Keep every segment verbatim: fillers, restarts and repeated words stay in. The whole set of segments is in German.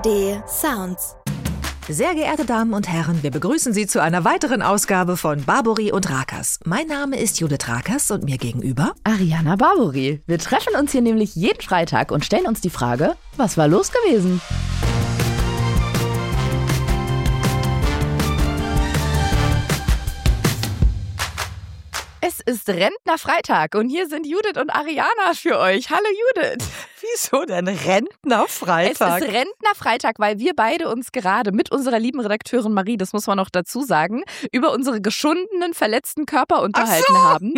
D Sounds. Sehr geehrte Damen und Herren, wir begrüßen Sie zu einer weiteren Ausgabe von Barbary und Rakers. Mein Name ist Judith Rakers und mir gegenüber Ariana Barbary. Wir treffen uns hier nämlich jeden Freitag und stellen uns die Frage, was war los gewesen? Es ist Rentnerfreitag und hier sind Judith und Ariana für euch. Hallo Judith. Wieso denn Rentnerfreitag? Es ist Rentnerfreitag, weil wir beide uns gerade mit unserer lieben Redakteurin Marie, das muss man noch dazu sagen, über unsere geschundenen, verletzten Körper unterhalten Ach so. haben.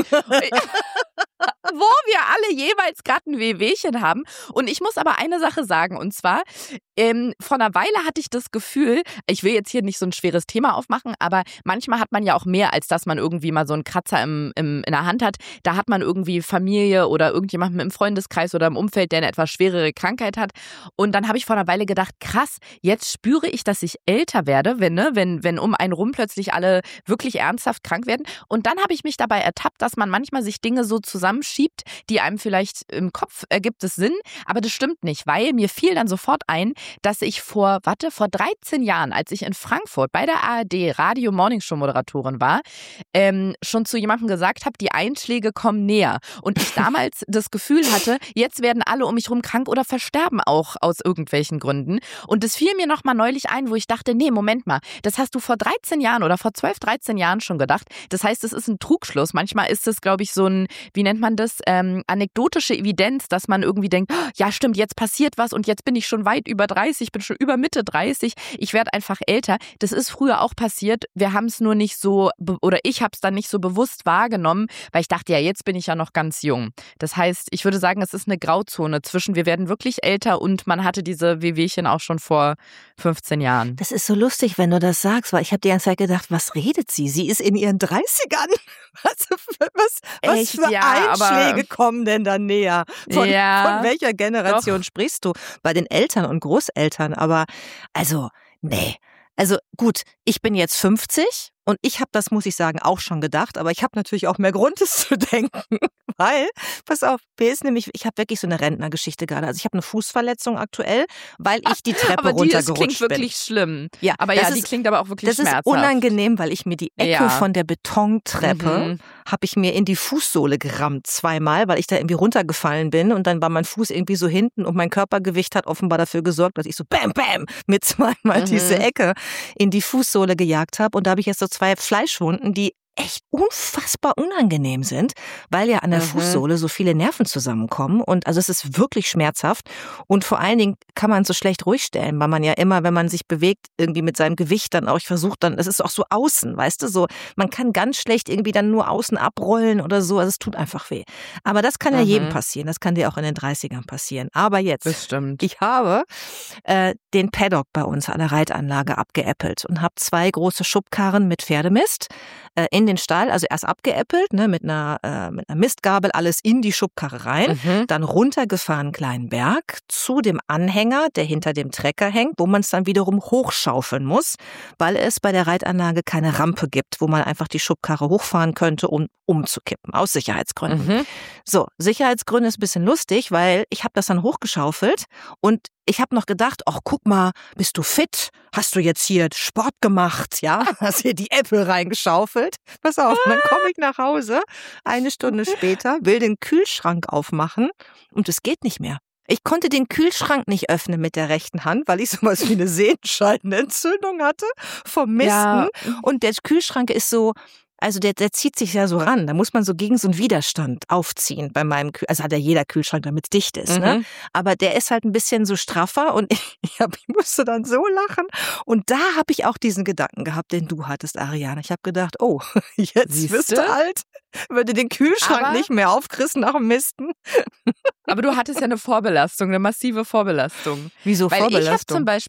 Wo wir alle jeweils gerade ein Wehwehchen haben. Und ich muss aber eine Sache sagen, und zwar, ähm, vor einer Weile hatte ich das Gefühl, ich will jetzt hier nicht so ein schweres Thema aufmachen, aber manchmal hat man ja auch mehr, als dass man irgendwie mal so einen Kratzer im, im, in der Hand hat. Da hat man irgendwie Familie oder irgendjemanden im Freundeskreis oder im Umfeld, der eine etwas schwerere Krankheit hat. Und dann habe ich vor einer Weile gedacht, krass, jetzt spüre ich, dass ich älter werde, wenn, ne, wenn, wenn um einen rum plötzlich alle wirklich ernsthaft krank werden. Und dann habe ich mich dabei ertappt, dass man manchmal sich Dinge so zusammenschiebt, die einem vielleicht im Kopf ergibt es Sinn, aber das stimmt nicht, weil mir fiel dann sofort ein, dass ich vor, warte, vor dreizehn Jahren, als ich in Frankfurt bei der A R D Radio Morningshow Moderatorin war, ähm, schon zu jemandem gesagt habe, die Einschläge kommen näher. Und ich damals das Gefühl hatte, jetzt werden alle um mich rum krank oder versterben auch aus irgendwelchen Gründen. Und das fiel mir nochmal neulich ein, wo ich dachte, nee, Moment mal, das hast du vor dreizehn Jahren oder vor zwölf, dreizehn Jahren schon gedacht. Das heißt, es ist ein Trugschluss. Manchmal ist es, glaube ich, so ein, wie nennt man das, ähm, anekdotische Evidenz, dass man irgendwie denkt, oh, ja stimmt, jetzt passiert was und jetzt bin ich schon weit über dreißig, bin schon über Mitte dreißig, ich werde einfach älter. Das ist früher auch passiert, wir haben es nur nicht so, oder ich habe es dann nicht so bewusst wahrgenommen, weil ich dachte, ja, jetzt bin ich ja noch ganz jung. Das heißt, ich würde sagen, es ist eine Grauzone zwischen, wir werden wirklich älter und man hatte diese Wehwehchen auch schon vor fünfzehn Jahren. Das ist so lustig, wenn du das sagst, weil ich habe die ganze Zeit gedacht, was redet sie? Sie ist in ihren dreißigern. Was, was, was Echt, für ja, Einschläge aber kommen denn da näher? Von, ja, von welcher Generation doch. sprichst du? Bei den Eltern und Großeltern, aber also, nee. Also gut, ich bin jetzt fünfzig und ich habe das, muss ich sagen, auch schon gedacht, aber ich habe natürlich auch mehr Grund, es zu denken, weil, pass auf, mir ist nämlich, ich habe wirklich so eine Rentnergeschichte gerade, also ich habe eine Fußverletzung aktuell, weil ich die Treppe aber die runtergerutscht ist, klingt bin. wirklich schlimm. Ja, aber das ja, ist, die klingt aber auch wirklich das schmerzhaft. Das ist unangenehm, weil ich mir die Ecke ja. von der Betontreppe, mhm. habe ich mir in die Fußsohle gerammt zweimal, weil ich da irgendwie runtergefallen bin und dann war mein Fuß irgendwie so hinten und mein Körpergewicht hat offenbar dafür gesorgt, dass ich so bam, bam, mir zweimal mhm. diese Ecke in die Fußsohle gejagt habe und da habe ich jetzt so zwei Fleischwunden, die echt unfassbar unangenehm sind, weil ja an der mhm. Fußsohle so viele Nerven zusammenkommen und also es ist wirklich schmerzhaft und vor allen Dingen kann man so schlecht ruhig stellen, weil man ja immer, wenn man sich bewegt, irgendwie mit seinem Gewicht dann auch, ich versuche dann, es ist auch so außen, weißt du, so, man kann ganz schlecht irgendwie dann nur außen abrollen oder so, also es tut einfach weh. Aber das kann ja mhm. jedem passieren, das kann dir auch in den dreißigern passieren. Aber jetzt, das stimmt. ich habe äh, den Paddock bei uns an der Reitanlage abgeäppelt und habe zwei große Schubkarren mit Pferdemist äh, in den Stall, also erst abgeäppelt, ne, mit einer, äh, mit einer Mistgabel alles in die Schubkarre rein, mhm. dann runtergefahren einen kleinen Berg zu dem Anhänger, der hinter dem Trecker hängt, wo man es dann wiederum hochschaufeln muss, weil es bei der Reitanlage keine Rampe gibt, wo man einfach die Schubkarre hochfahren könnte, um umzukippen, aus Sicherheitsgründen. Mhm. So, Sicherheitsgründe ist ein bisschen lustig, weil ich habe das dann hochgeschaufelt und ich habe noch gedacht, ach guck mal, bist du fit? Hast du jetzt hier Sport gemacht? Ja, hast hier die Äpfel reingeschaufelt? Pass auf, dann komme ich nach Hause, eine Stunde später, will den Kühlschrank aufmachen und es geht nicht mehr. Ich konnte den Kühlschrank nicht öffnen mit der rechten Hand, weil ich sowas wie eine Sehenscheidenentzündung hatte vom Misten. Ja. Und der Kühlschrank ist so, also der, der zieht sich ja so ran. Da muss man so gegen so einen Widerstand aufziehen bei meinem Kühlschrank. Also hat ja jeder Kühlschrank, damit es dicht ist. Mhm. Ne? Aber der ist halt ein bisschen so straffer und ich, ich, hab, ich musste dann so lachen. Und da habe ich auch diesen Gedanken gehabt, den du hattest, Ariana. Ich habe gedacht, oh, jetzt Siehste? Bist du alt, würde den Kühlschrank aber nicht mehr aufkriegen nach dem Misten. Aber du hattest ja eine Vorbelastung, eine massive Vorbelastung. Wieso Weil Vorbelastung? Ich habe zum Beispiel...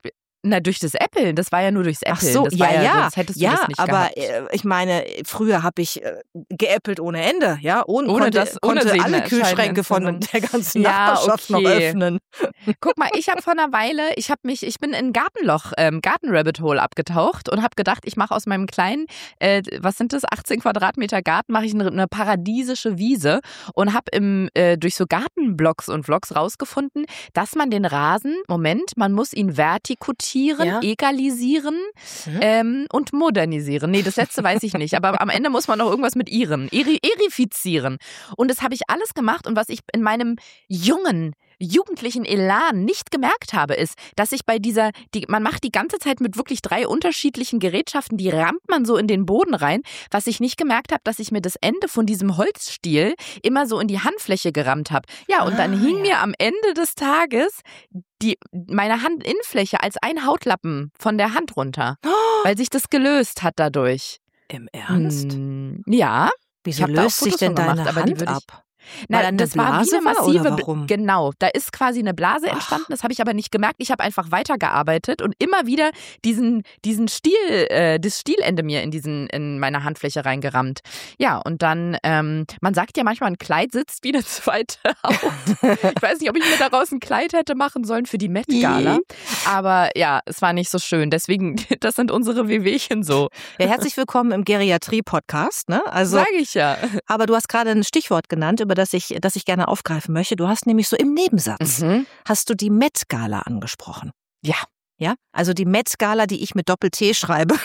Na, durch das Äppeln. Das war ja nur durchs Äppeln. Ach so, das ja, war ja, ja. Sonst hättest du ja, das nicht aber gehabt. äh, ich meine, früher habe ich äh, geäppelt ohne Ende, ja, ohne, Ohne konnte, das- ohne konnte alle Sehnen- Kühlschränke von Scheidenentzündung. der ganzen Ja, Nachbarschaft noch okay. öffnen. Guck mal, ich habe vor einer Weile, ich habe mich, ich bin in ein Gartenloch, ähm, Garten-Rabbit-Hole abgetaucht und habe gedacht, ich mache aus meinem kleinen, äh, was sind das, achtzehn Quadratmeter Garten, mache ich eine, eine paradiesische Wiese und habe im äh, durch so Gartenblogs und Vlogs rausgefunden, dass man den Rasen, Moment, man muss ihn vertikutieren, Ja. egalisieren Mhm. ähm, und modernisieren. Nee, das letzte weiß ich nicht, aber am Ende muss man noch irgendwas mit iren, eri, erifizieren. Und das habe ich alles gemacht und was ich in meinem jungen jugendlichen Elan nicht gemerkt habe, ist, dass ich bei dieser, die, man macht die ganze Zeit mit wirklich drei unterschiedlichen Gerätschaften, die rammt man so in den Boden rein, was ich nicht gemerkt habe, dass ich mir das Ende von diesem Holzstiel immer so in die Handfläche gerammt habe. Ja, und dann Ah, hing ja. mir am Ende des Tages die, meine Handinnenfläche als ein Hautlappen von der Hand runter, weil sich das gelöst hat dadurch. Im Ernst? Hm, ja. Ich Wieso hab da auch löst sich Fotos denn von gemacht, deine aber die Hand würde ich- ab? Na, Weil da eine das war wie Blase eine war, oder massive, Bl- warum? genau, da ist quasi eine Blase entstanden, das habe ich aber nicht gemerkt. Ich habe einfach weitergearbeitet und immer wieder diesen, diesen Stiel, äh, das Stielende mir in diesen, in meine Handfläche reingerammt. Ja, und dann, ähm, man sagt ja manchmal, ein Kleid sitzt wie eine zweite Haut. Ich weiß nicht, ob ich mir daraus ein Kleid hätte machen sollen für die Met-Gala, aber ja, es war nicht so schön. Deswegen, das sind unsere Wehwehchen so. Ja, herzlich willkommen im Geriatrie-Podcast, ne? Also, Sag ich ja. aber du hast gerade ein Stichwort genannt, über das ich, das ich gerne aufgreifen möchte. Du hast nämlich so im Nebensatz, Mhm. hast du die Met-Gala angesprochen. Ja. Ja, also die Met-Gala, die ich mit Doppel-T schreibe.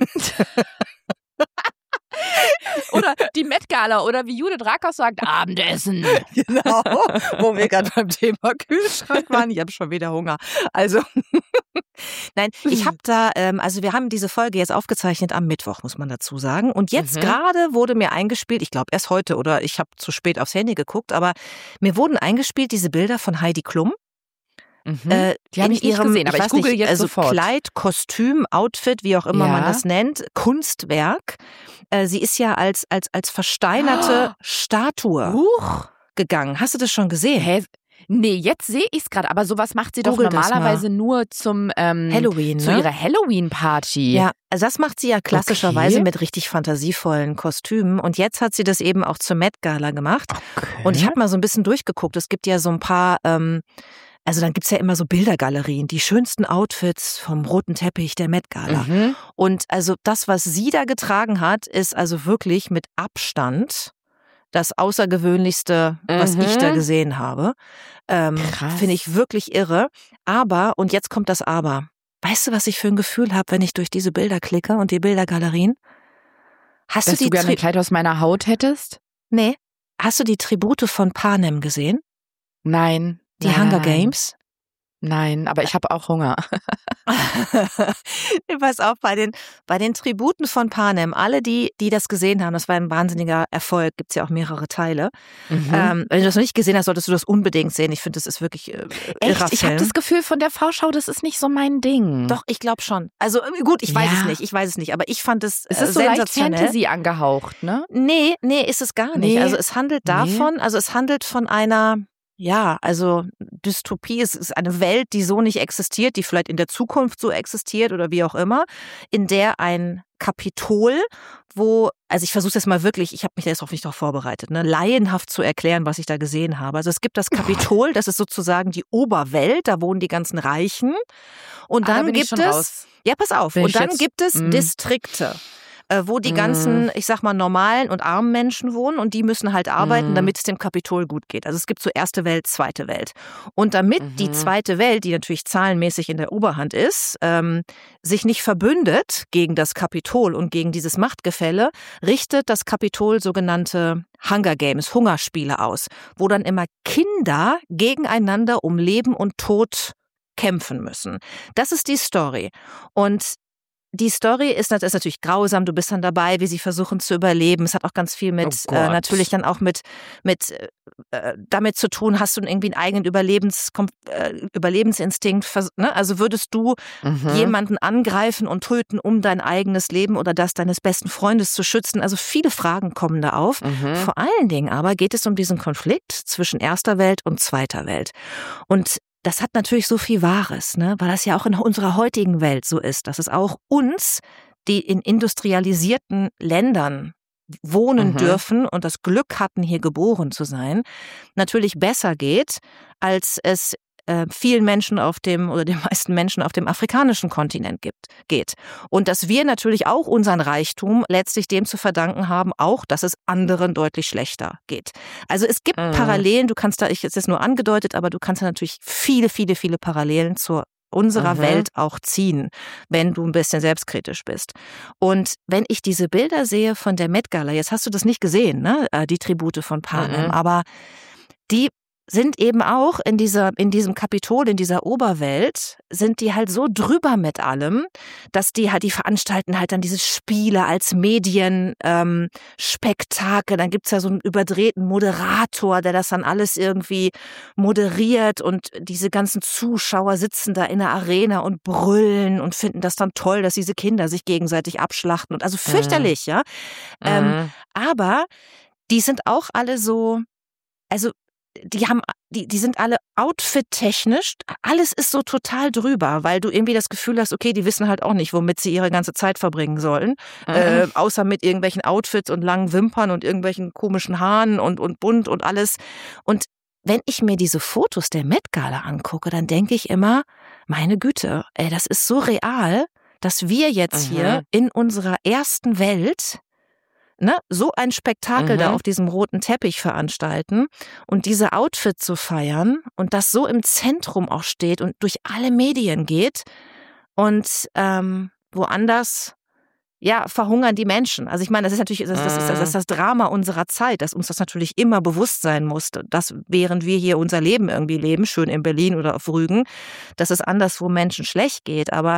Oder die Met-Gala oder wie Judith Rakers sagt, Abendessen. Genau, wo wir gerade beim Thema Kühlschrank waren. Ich habe schon wieder Hunger. Also, nein, ich habe da, ähm, also wir haben diese Folge jetzt aufgezeichnet am Mittwoch, muss man dazu sagen. Und jetzt Mhm. gerade wurde mir eingespielt, ich glaube erst heute oder ich habe zu spät aufs Handy geguckt, aber mir wurden eingespielt diese Bilder von Heidi Klum. Mhm. Äh, Die habe in ich nicht ihrem, gesehen, aber ich weiß google nicht, jetzt also sofort. Kleid, Kostüm, Outfit, wie auch immer Ja. man das nennt, Kunstwerk. Äh, sie ist ja als, als, als versteinerte Oh. Statue Huch. gegangen. Hast du das schon gesehen? Hä? Nee, jetzt sehe ich es gerade, aber sowas macht sie Google doch das normalerweise nur zum ähm, Halloween, zu ne? ihrer Halloween-Party. Ja, also das macht sie ja klassischerweise Okay. mit richtig fantasievollen Kostümen. Und jetzt hat sie das eben auch zur Met-Gala gemacht. Okay. Und ich habe mal so ein bisschen durchgeguckt. Es gibt ja so ein paar, ähm, also dann gibt's ja immer so Bildergalerien, die schönsten Outfits vom roten Teppich der Met-Gala. Mhm. Und also das, was sie da getragen hat, ist also wirklich mit Abstand das Außergewöhnlichste, was Mhm. ich da gesehen habe. Ähm, Krass. Finde ich wirklich irre. Aber, und jetzt kommt das Aber. Weißt du, was ich für ein Gefühl habe, wenn ich durch diese Bilder klicke und die Bildergalerien? Hast Dass du du die gerne ein Tri- Kleid aus meiner Haut hättest? Nee. Hast du die Tribute von Panem gesehen? Nein. Die nein, Hunger nein, nein. Games? Nein, aber ich habe auch Hunger. Pass auf, bei den, bei den Tributen von Panem, alle die, die das gesehen haben, das war ein wahnsinniger Erfolg, gibt's ja auch mehrere Teile. Mhm. Ähm, wenn du das noch nicht gesehen hast, solltest du das unbedingt sehen. Ich finde, das ist wirklich äh, irrer Echt? Ich habe Film. das Gefühl von der Vorschau, das ist nicht so mein Ding. Doch, ich glaube schon. Also äh, gut, ich weiß Ja. es nicht, ich weiß es nicht, aber ich fand es Es äh, ist so leicht sensationell. Fantasy angehaucht, ne? Nee, nee, ist es gar nicht. Nee. Also es handelt Nee. davon, also es handelt von einer, ja, also Dystopie, es ist eine Welt, die so nicht existiert, die vielleicht in der Zukunft so existiert oder wie auch immer, in der ein Kapitol, wo, also ich versuche es jetzt mal wirklich, ich habe mich da jetzt auch nicht darauf vorbereitet, ne, laienhaft zu erklären, was ich da gesehen habe. Also es gibt das Kapitol, das ist sozusagen die Oberwelt, da wohnen die ganzen Reichen. Und Ah, da dann bin ich gibt schon es, raus. ja, pass auf, Bin und ich dann jetzt- gibt es mm. Distrikte, äh, wo die Mm. ganzen, ich sag mal, normalen und armen Menschen wohnen und die müssen halt arbeiten, Mm. damit es dem Kapitol gut geht. Also es gibt so erste Welt, zweite Welt. Und damit Mhm. die zweite Welt, die natürlich zahlenmäßig in der Oberhand ist, ähm, sich nicht verbündet gegen das Kapitol und gegen dieses Machtgefälle, richtet das Kapitol sogenannte Hunger Games, Hungerspiele aus, wo dann immer Kinder gegeneinander um Leben und Tod kämpfen müssen. Das ist die Story. Und die Story ist, nat- ist natürlich grausam, du bist dann dabei, wie sie versuchen zu überleben. Es hat auch ganz viel mit, Oh äh, Gott. natürlich dann auch mit, mit äh, damit zu tun, hast du irgendwie einen eigenen Überlebens, Kom- äh, Überlebensinstinkt, vers- ne? Also würdest du Mhm. jemanden angreifen und töten, um dein eigenes Leben oder das deines besten Freundes zu schützen? Also viele Fragen kommen da auf. Mhm. Vor allen Dingen aber geht es um diesen Konflikt zwischen erster Welt und zweiter Welt. Und das hat natürlich so viel Wahres, ne? Weil das ja auch in unserer heutigen Welt so ist, dass es auch uns, die in industrialisierten Ländern wohnen mhm. dürfen und das Glück hatten, hier geboren zu sein, natürlich besser geht, als es äh, vielen Menschen auf dem oder den meisten Menschen auf dem afrikanischen Kontinent gibt, geht. Und dass wir natürlich auch unseren Reichtum letztlich dem zu verdanken haben, auch, dass es anderen deutlich schlechter geht. Also es gibt mhm. Parallelen, du kannst da, ich es ist nur angedeutet, aber du kannst da natürlich viele, viele, viele Parallelen zur unserer mhm. Welt auch ziehen, wenn du ein bisschen selbstkritisch bist. Und wenn ich diese Bilder sehe von der Met Gala, jetzt hast du das nicht gesehen, ne, die Tribute von Panem, mhm. aber die sind eben auch in dieser, in diesem Kapitol, in dieser Oberwelt, sind die halt so drüber mit allem, dass die halt, die veranstalten halt dann diese Spiele als Medienspektakel. Ähm, Spektakel. Dann gibt's ja so einen überdrehten Moderator, der das dann alles irgendwie moderiert und diese ganzen Zuschauer sitzen da in der Arena und brüllen und finden das dann toll, dass diese Kinder sich gegenseitig abschlachten und also fürchterlich, mhm. ja. Ähm, mhm. Aber die sind auch alle so, also die haben, die, die sind alle outfit-technisch, alles ist so total drüber, weil du irgendwie das Gefühl hast, okay, die wissen halt auch nicht, womit sie ihre ganze Zeit verbringen sollen, mhm. äh, außer mit irgendwelchen Outfits und langen Wimpern und irgendwelchen komischen Haaren und, und bunt und alles. Und wenn ich mir diese Fotos der Met Gala angucke, dann denke ich immer, meine Güte, ey, das ist so real, dass wir jetzt mhm. hier in unserer ersten Welt Ne, so ein Spektakel mhm. da auf diesem roten Teppich veranstalten und diese Outfits zu feiern und das so im Zentrum auch steht und durch alle Medien geht und ähm, woanders ja verhungern die Menschen. Also ich meine, das ist natürlich das, das, ist, das ist das Drama unserer Zeit, dass uns das natürlich immer bewusst sein muss, dass während wir hier unser Leben irgendwie leben, schön in Berlin oder auf Rügen, dass es anderswo Menschen schlecht geht, aber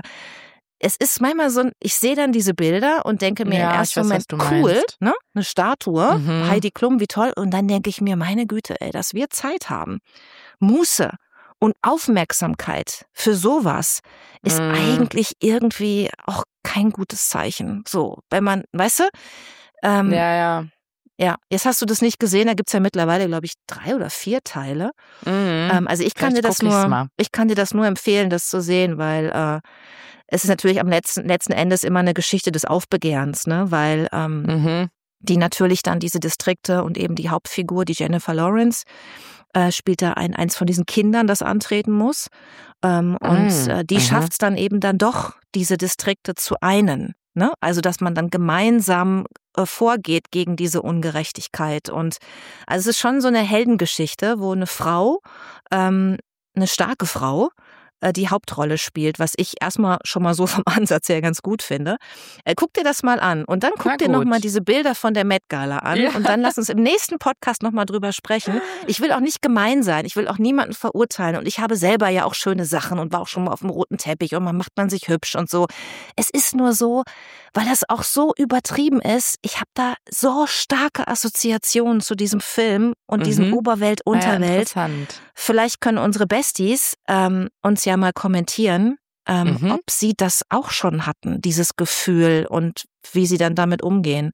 es ist manchmal so, ich sehe dann diese Bilder und denke mir ja, im ersten weiß, Moment, cool, ne? Eine Statue, mhm. Heidi Klum, wie toll. Und dann denke ich mir, meine Güte, ey, dass wir Zeit haben, Muße und Aufmerksamkeit für sowas ist mhm. eigentlich irgendwie auch kein gutes Zeichen. So, wenn man, weißt du? Ähm, ja, ja. Ja, jetzt hast du das nicht gesehen, da gibt's ja mittlerweile, glaube ich, drei oder vier Teile. Mhm. Ähm, also ich kann Vielleicht dir das nur, ich kann dir das nur empfehlen, das zu sehen, weil äh, es ist natürlich am letzten, letzten Endes immer eine Geschichte des Aufbegehrens, ne, weil ähm, mhm. die natürlich dann diese Distrikte und eben die Hauptfigur, die Jennifer Lawrence, äh, spielt da ein, eins von diesen Kindern, das antreten muss. Ähm, mhm. Und äh, die mhm. schafft es dann eben dann doch, diese Distrikte zu einen. Ne? Also, dass man dann gemeinsam äh, vorgeht gegen diese Ungerechtigkeit. Und also es ist schon so eine Heldengeschichte, wo eine Frau, ähm, eine starke Frau, die Hauptrolle spielt, was ich erstmal schon mal so vom Ansatz her ganz gut finde. Äh, guck dir das mal an und dann guck Na dir nochmal diese Bilder von der Met Gala an ja. und dann lass uns im nächsten Podcast nochmal drüber sprechen. Ich will auch nicht gemein sein, ich will auch niemanden verurteilen und ich habe selber ja auch schöne Sachen und war auch schon mal auf dem roten Teppich und man macht man sich hübsch und so. Es ist nur so, weil das auch so übertrieben ist, ich habe da so starke Assoziationen zu diesem Film und mhm. diesem Oberwelt-Unterwelt. Ja, vielleicht können unsere Besties ähm, uns ja mal kommentieren, ähm, mhm. ob sie das auch schon hatten, dieses Gefühl und wie sie dann damit umgehen.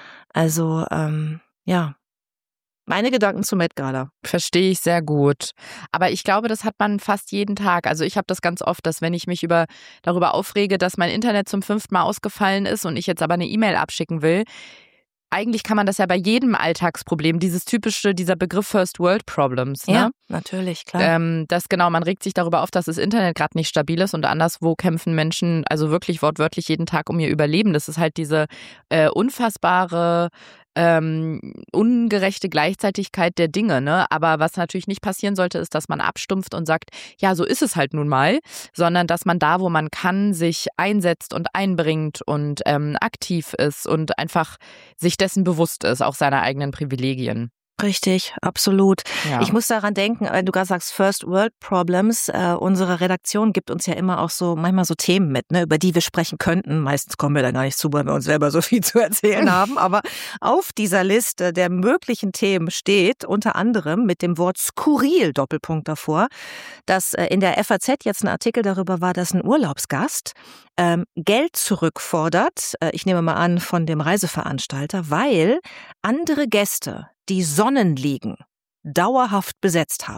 Also, ähm, ja. Meine Gedanken zur Met Gala. Verstehe ich sehr gut. Aber ich glaube, das hat man fast jeden Tag. Also ich habe das ganz oft, dass wenn ich mich über darüber aufrege, dass mein Internet zum fünften Mal ausgefallen ist und ich jetzt aber eine E-Mail abschicken will, eigentlich kann man das ja bei jedem Alltagsproblem, dieses typische, dieser Begriff First World Problems. Ne? Ja, natürlich, klar. Ähm, das genau, man regt sich darüber auf, dass das Internet gerade nicht stabil ist und anderswo kämpfen Menschen, also wirklich wortwörtlich jeden Tag um ihr Überleben. Das ist halt diese äh, unfassbare Ähm, ungerechte Gleichzeitigkeit der Dinge, ne? Aber was natürlich nicht passieren sollte, ist, dass man abstumpft und sagt, ja, so ist es halt nun mal, sondern dass man da, wo man kann, sich einsetzt und einbringt und ähm, aktiv ist und einfach sich dessen bewusst ist, auch seiner eigenen Privilegien. Richtig, absolut. Ja. Ich muss daran denken, wenn du gerade sagst First World Problems, äh, unsere Redaktion gibt uns ja immer auch so manchmal so Themen mit, ne, über die wir sprechen könnten. Meistens kommen wir da gar nicht zu, weil wir uns selber so viel zu erzählen haben. Aber auf dieser Liste der möglichen Themen steht unter anderem mit dem Wort skurril Doppelpunkt davor, dass äh, in der F A Z jetzt ein Artikel darüber war, dass ein Urlaubsgast ähm, Geld zurückfordert, äh, ich nehme mal an von dem Reiseveranstalter, weil andere Gäste die Sonnenliegen dauerhaft besetzt haben.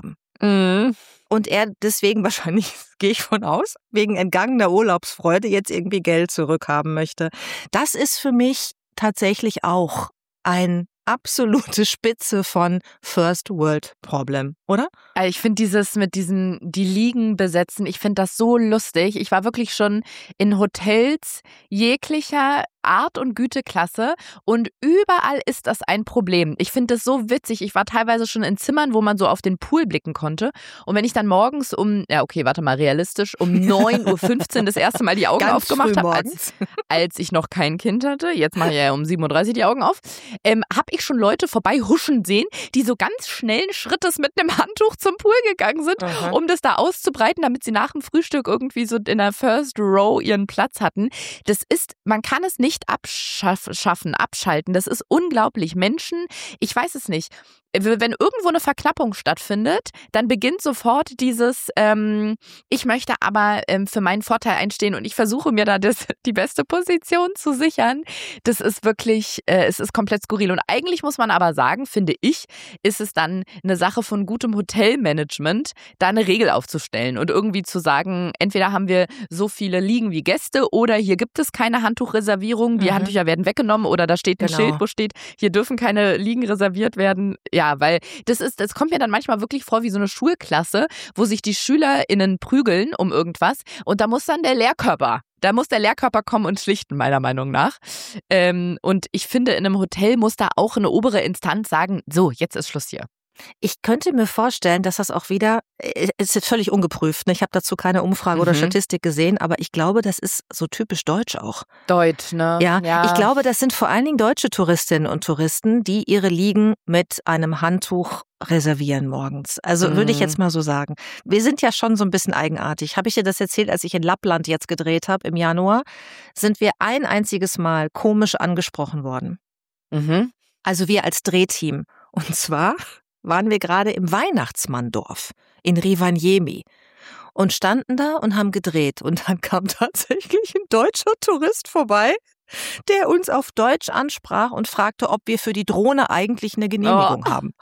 Mhm. Und er deswegen wahrscheinlich, gehe ich von aus, wegen entgangener Urlaubsfreude jetzt irgendwie Geld zurückhaben möchte. Das ist für mich tatsächlich auch ein absolute Spitze von First World Problem, oder? Ich finde dieses mit diesen, die Liegen besetzen, ich finde das so lustig. Ich war wirklich schon in Hotels jeglicher Art und Güteklasse und überall ist das ein Problem. Ich finde das so witzig. Ich war teilweise schon in Zimmern, wo man so auf den Pool blicken konnte. Und wenn ich dann morgens um, ja okay, warte mal, realistisch, um neun Uhr fünfzehn das erste Mal die Augen Ganz aufgemacht habe, morgens. als, als ich noch kein Kind hatte, jetzt mache ich ja um sieben Uhr dreißig die Augen auf, ähm, habe ich schon Leute vorbei huschen sehen, die so ganz schnellen Schrittes mit einem Handtuch zum Pool gegangen sind, Aha. um das da auszubreiten, damit sie nach dem Frühstück irgendwie so in der First Row ihren Platz hatten. Das ist, man kann es nicht abschaffen, abschalten. Das ist unglaublich. Menschen, ich weiß es nicht. Wenn irgendwo eine Verknappung stattfindet, dann beginnt sofort dieses, ähm, ich möchte aber ähm, für meinen Vorteil einstehen und ich versuche mir da das, die beste Position zu sichern. Das ist wirklich, äh, es ist komplett skurril. Und eigentlich muss man aber sagen, finde ich, ist es dann eine Sache von gutem Hotelmanagement, da eine Regel aufzustellen und irgendwie zu sagen, entweder haben wir so viele Liegen wie Gäste oder hier gibt es keine Handtuchreservierung, die Mhm. Handtücher werden weggenommen oder da steht ein Genau. Schild, wo steht, hier dürfen keine Liegen reserviert werden. Ja, weil das ist, das kommt mir dann manchmal wirklich vor wie so eine Schulklasse, wo sich die SchülerInnen prügeln um irgendwas und da muss dann der Lehrkörper, da muss der Lehrkörper kommen und schlichten, meiner Meinung nach. Ähm, und ich finde, in einem Hotel muss da auch eine obere Instanz sagen, so, jetzt ist Schluss hier. Ich könnte mir vorstellen, dass das auch wieder, es ist jetzt völlig ungeprüft, ne? Ich habe dazu keine Umfrage oder Mhm. Statistik gesehen, aber ich glaube, das ist so typisch deutsch auch. Deutsch, ne? Ja, ich glaube, das sind vor allen Dingen deutsche Touristinnen und Touristen, die ihre Liegen mit einem Handtuch reservieren morgens. Also Mhm. würde ich jetzt mal so sagen. Wir sind ja schon so ein bisschen eigenartig. Habe ich dir das erzählt, als ich in Lappland jetzt gedreht habe im Januar, sind wir ein einziges Mal komisch angesprochen worden. Mhm. Also wir als Drehteam. Und zwar waren wir gerade im Weihnachtsmanndorf in Rovaniemi und standen da und haben gedreht. Und dann kam tatsächlich ein deutscher Tourist vorbei, der uns auf Deutsch ansprach und fragte, ob wir für die Drohne eigentlich eine Genehmigung Oh. haben.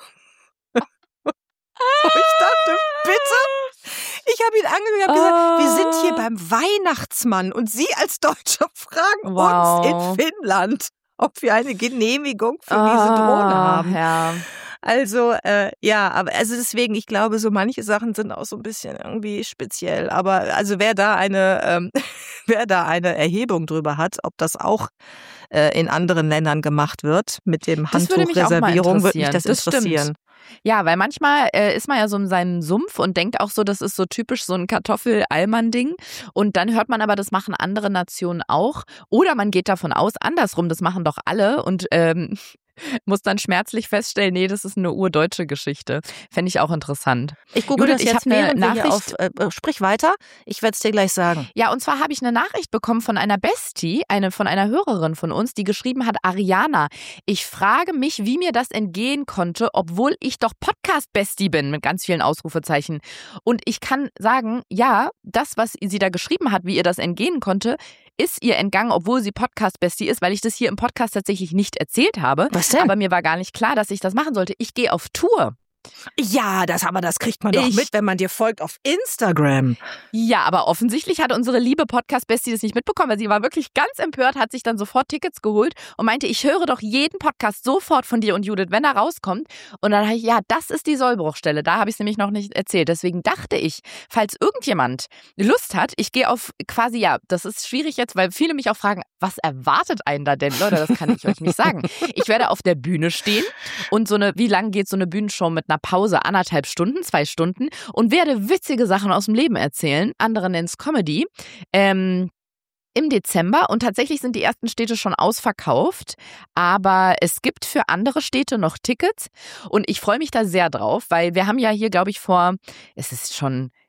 Und ich dachte, bitte? Ich habe ihn angeguckt und habe gesagt, wir sind hier beim Weihnachtsmann und Sie als Deutscher fragen Wow. uns in Finnland, ob wir eine Genehmigung für diese Drohne haben. Ja. Also, äh, ja, aber also deswegen, ich glaube, so manche Sachen sind auch so ein bisschen irgendwie speziell. Aber also wer da eine, ähm, wer da eine Erhebung drüber hat, ob das auch äh, in anderen Ländern gemacht wird mit dem Das würde mich auch mal Handtuchreservierung, würde mich interessieren. das Das stimmt. interessieren. Ja, weil manchmal äh, ist man ja so in seinem Sumpf und denkt auch so, das ist so typisch so ein Kartoffel-Allmann-Ding. Und dann hört man aber, das machen andere Nationen auch. Oder man geht davon aus, andersrum, das machen doch alle und ähm, muss dann schmerzlich feststellen, nee, das ist eine urdeutsche Geschichte. Fände ich auch interessant. Ich google Judith, das ich jetzt hab eine während wir hier Nachricht- auf, äh, sprich weiter, ich werde es dir gleich sagen. Ja, und zwar habe ich eine Nachricht bekommen von einer Bestie, eine von einer Hörerin von uns, die geschrieben hat, Ariana, ich frage mich, wie mir das entgehen konnte, obwohl ich doch Podcast-Bestie bin, mit ganz vielen Ausrufezeichen. Und ich kann sagen, ja, das, was sie da geschrieben hat, wie ihr das entgehen konnte, ist ihr entgangen, obwohl sie Podcast-Bestie ist, weil ich das hier im Podcast tatsächlich nicht erzählt habe. Was denn? Aber mir war gar nicht klar, dass ich das machen sollte. Ich gehe auf Tour. Ja, das, aber das kriegt man doch Ich- mit, wenn man dir folgt auf Instagram. Ja, aber offensichtlich hat unsere liebe Podcast-Bestie das nicht mitbekommen, weil sie war wirklich ganz empört, hat sich dann sofort Tickets geholt und meinte, ich höre doch jeden Podcast sofort von dir und Judith, wenn er rauskommt. Und dann habe ich, ja, das ist die Sollbruchstelle. Da habe ich es nämlich noch nicht erzählt. Deswegen dachte ich, falls irgendjemand Lust hat, ich gehe auf quasi, ja, das ist schwierig jetzt, weil viele mich auch fragen, was erwartet einen da denn? Leute, das kann ich euch nicht sagen. Ich werde auf der Bühne stehen und so eine, wie lang geht so eine Bühnenshow mit einer Pause? Anderthalb Stunden, zwei Stunden und werde witzige Sachen aus dem Leben erzählen. Andere nennen es Comedy. Ähm, im Dezember und tatsächlich sind die ersten Städte schon ausverkauft, aber es gibt für andere Städte noch Tickets und ich freue mich da sehr drauf, weil wir haben ja hier, glaube ich, vor, es ist schon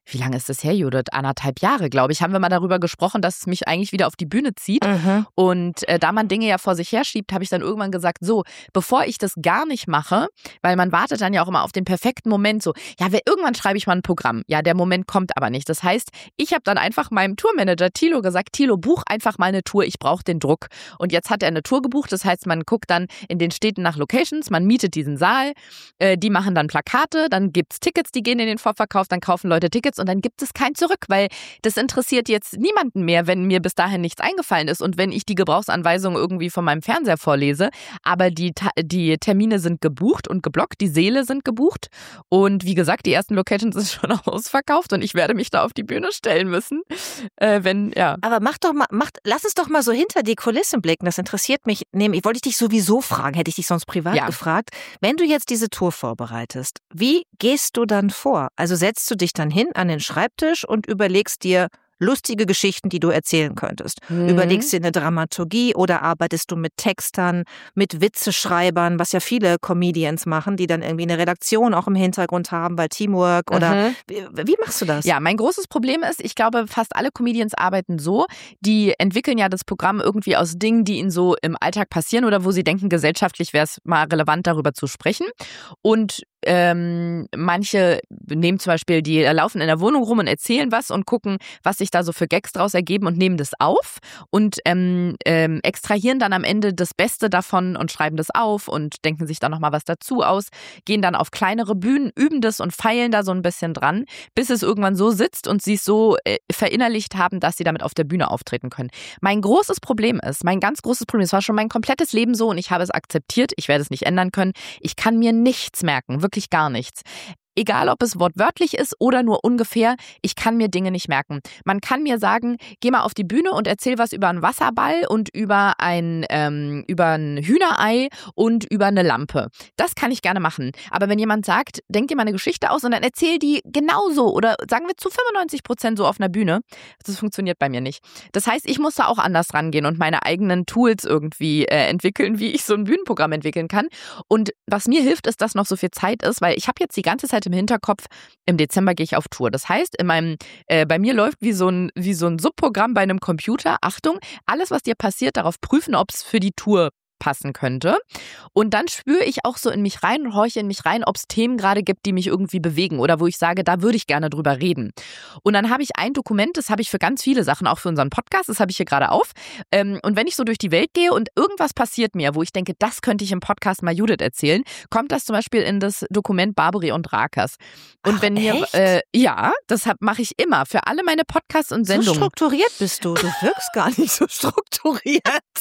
wie lange ist das her, Judith? Anderthalb Jahre, glaube ich, haben wir mal darüber gesprochen, dass es mich eigentlich wieder auf die Bühne zieht. Mhm. Und äh, da man Dinge ja vor sich herschiebt, habe ich dann irgendwann gesagt, so, bevor ich das gar nicht mache, weil man wartet dann ja auch immer auf den perfekten Moment, so, ja, irgendwann schreibe ich mal ein Programm. Ja, der Moment kommt aber nicht. Das heißt, ich habe dann einfach meinem Tourmanager Thilo gesagt, Thilo, buch einfach mal eine Tour, ich brauche den Druck. Und jetzt hat er eine Tour gebucht, das heißt, man guckt dann in den Städten nach Locations, man mietet diesen Saal, äh, die machen dann Plakate, dann gibt's Tickets, die gehen in den Vorverkauf, dann kaufen Leute Tickets und dann gibt es kein Zurück, weil das interessiert jetzt niemanden mehr, wenn mir bis dahin nichts eingefallen ist und wenn ich die Gebrauchsanweisung irgendwie von meinem Fernseher vorlese. Aber die, die Termine sind gebucht und geblockt, die Säle sind gebucht und wie gesagt, die ersten Locations sind schon ausverkauft und ich werde mich da auf die Bühne stellen müssen, äh, wenn, ja. Aber mach doch mal, mach, lass es doch mal so hinter die Kulissen blicken, das interessiert mich, nämlich, wollte ich dich sowieso fragen, hätte ich dich sonst privat ja. gefragt, wenn du jetzt diese Tour vorbereitest, wie gehst du dann vor? Also setzt du dich dann hin an den Schreibtisch und überlegst dir lustige Geschichten, die du erzählen könntest. Mhm. Überlegst dir eine Dramaturgie oder arbeitest du mit Textern, mit Witzeschreibern, was ja viele Comedians machen, die dann irgendwie eine Redaktion auch im Hintergrund haben, weil Teamwork oder mhm. wie, wie machst du das? Ja, mein großes Problem ist, ich glaube, fast alle Comedians arbeiten so, die entwickeln ja das Programm irgendwie aus Dingen, die ihnen so im Alltag passieren oder wo sie denken, gesellschaftlich wäre es mal relevant, darüber zu sprechen. Und ähm, manche nehmen zum Beispiel, die laufen in der Wohnung rum und erzählen was und gucken, was sich da so für Gags draus ergeben und nehmen das auf und ähm, ähm, extrahieren dann am Ende das Beste davon und schreiben das auf und denken sich dann nochmal was dazu aus, gehen dann auf kleinere Bühnen, üben das und feilen da so ein bisschen dran, bis es irgendwann so sitzt und sie es so äh, verinnerlicht haben, dass sie damit auf der Bühne auftreten können. Mein großes Problem ist, mein ganz großes Problem, es war schon mein komplettes Leben so und ich habe es akzeptiert, ich werde es nicht ändern können, ich kann mir nichts merken, wirklich gar nichts. Egal, ob es wortwörtlich ist oder nur ungefähr, ich kann mir Dinge nicht merken. Man kann mir sagen, geh mal auf die Bühne und erzähl was über einen Wasserball und über ein, ähm, über ein Hühnerei und über eine Lampe. Das kann ich gerne machen. Aber wenn jemand sagt, denk dir mal eine Geschichte aus und dann erzähl die genauso oder sagen wir zu fünfundneunzig Prozent so auf einer Bühne, das funktioniert bei mir nicht. Das heißt, ich muss da auch anders rangehen und meine eigenen Tools irgendwie äh, entwickeln, wie ich so ein Bühnenprogramm entwickeln kann. Und was mir hilft, ist, dass noch so viel Zeit ist, weil ich habe jetzt die ganze Zeit im Hinterkopf, im Dezember gehe ich auf Tour. Das heißt, in meinem, äh, bei mir läuft wie so ein, wie so ein Subprogramm bei einem Computer. Achtung, alles, was dir passiert, darauf prüfen, ob es für die Tour passen könnte. Und dann spüre ich auch so in mich rein und horche in mich rein, ob es Themen gerade gibt, die mich irgendwie bewegen oder wo ich sage, da würde ich gerne drüber reden. Und dann habe ich ein Dokument, das habe ich für ganz viele Sachen, auch für unseren Podcast, das habe ich hier gerade auf. Und wenn ich so durch die Welt gehe und irgendwas passiert mir, wo ich denke, das könnte ich im Podcast mal Judith erzählen, kommt das zum Beispiel in das Dokument Barbary und Rakas. Und Ach, wenn mir, echt? Äh, ja, das mache ich immer für alle meine Podcasts und Sendungen. So strukturiert bist du. Du wirkst gar nicht so strukturiert.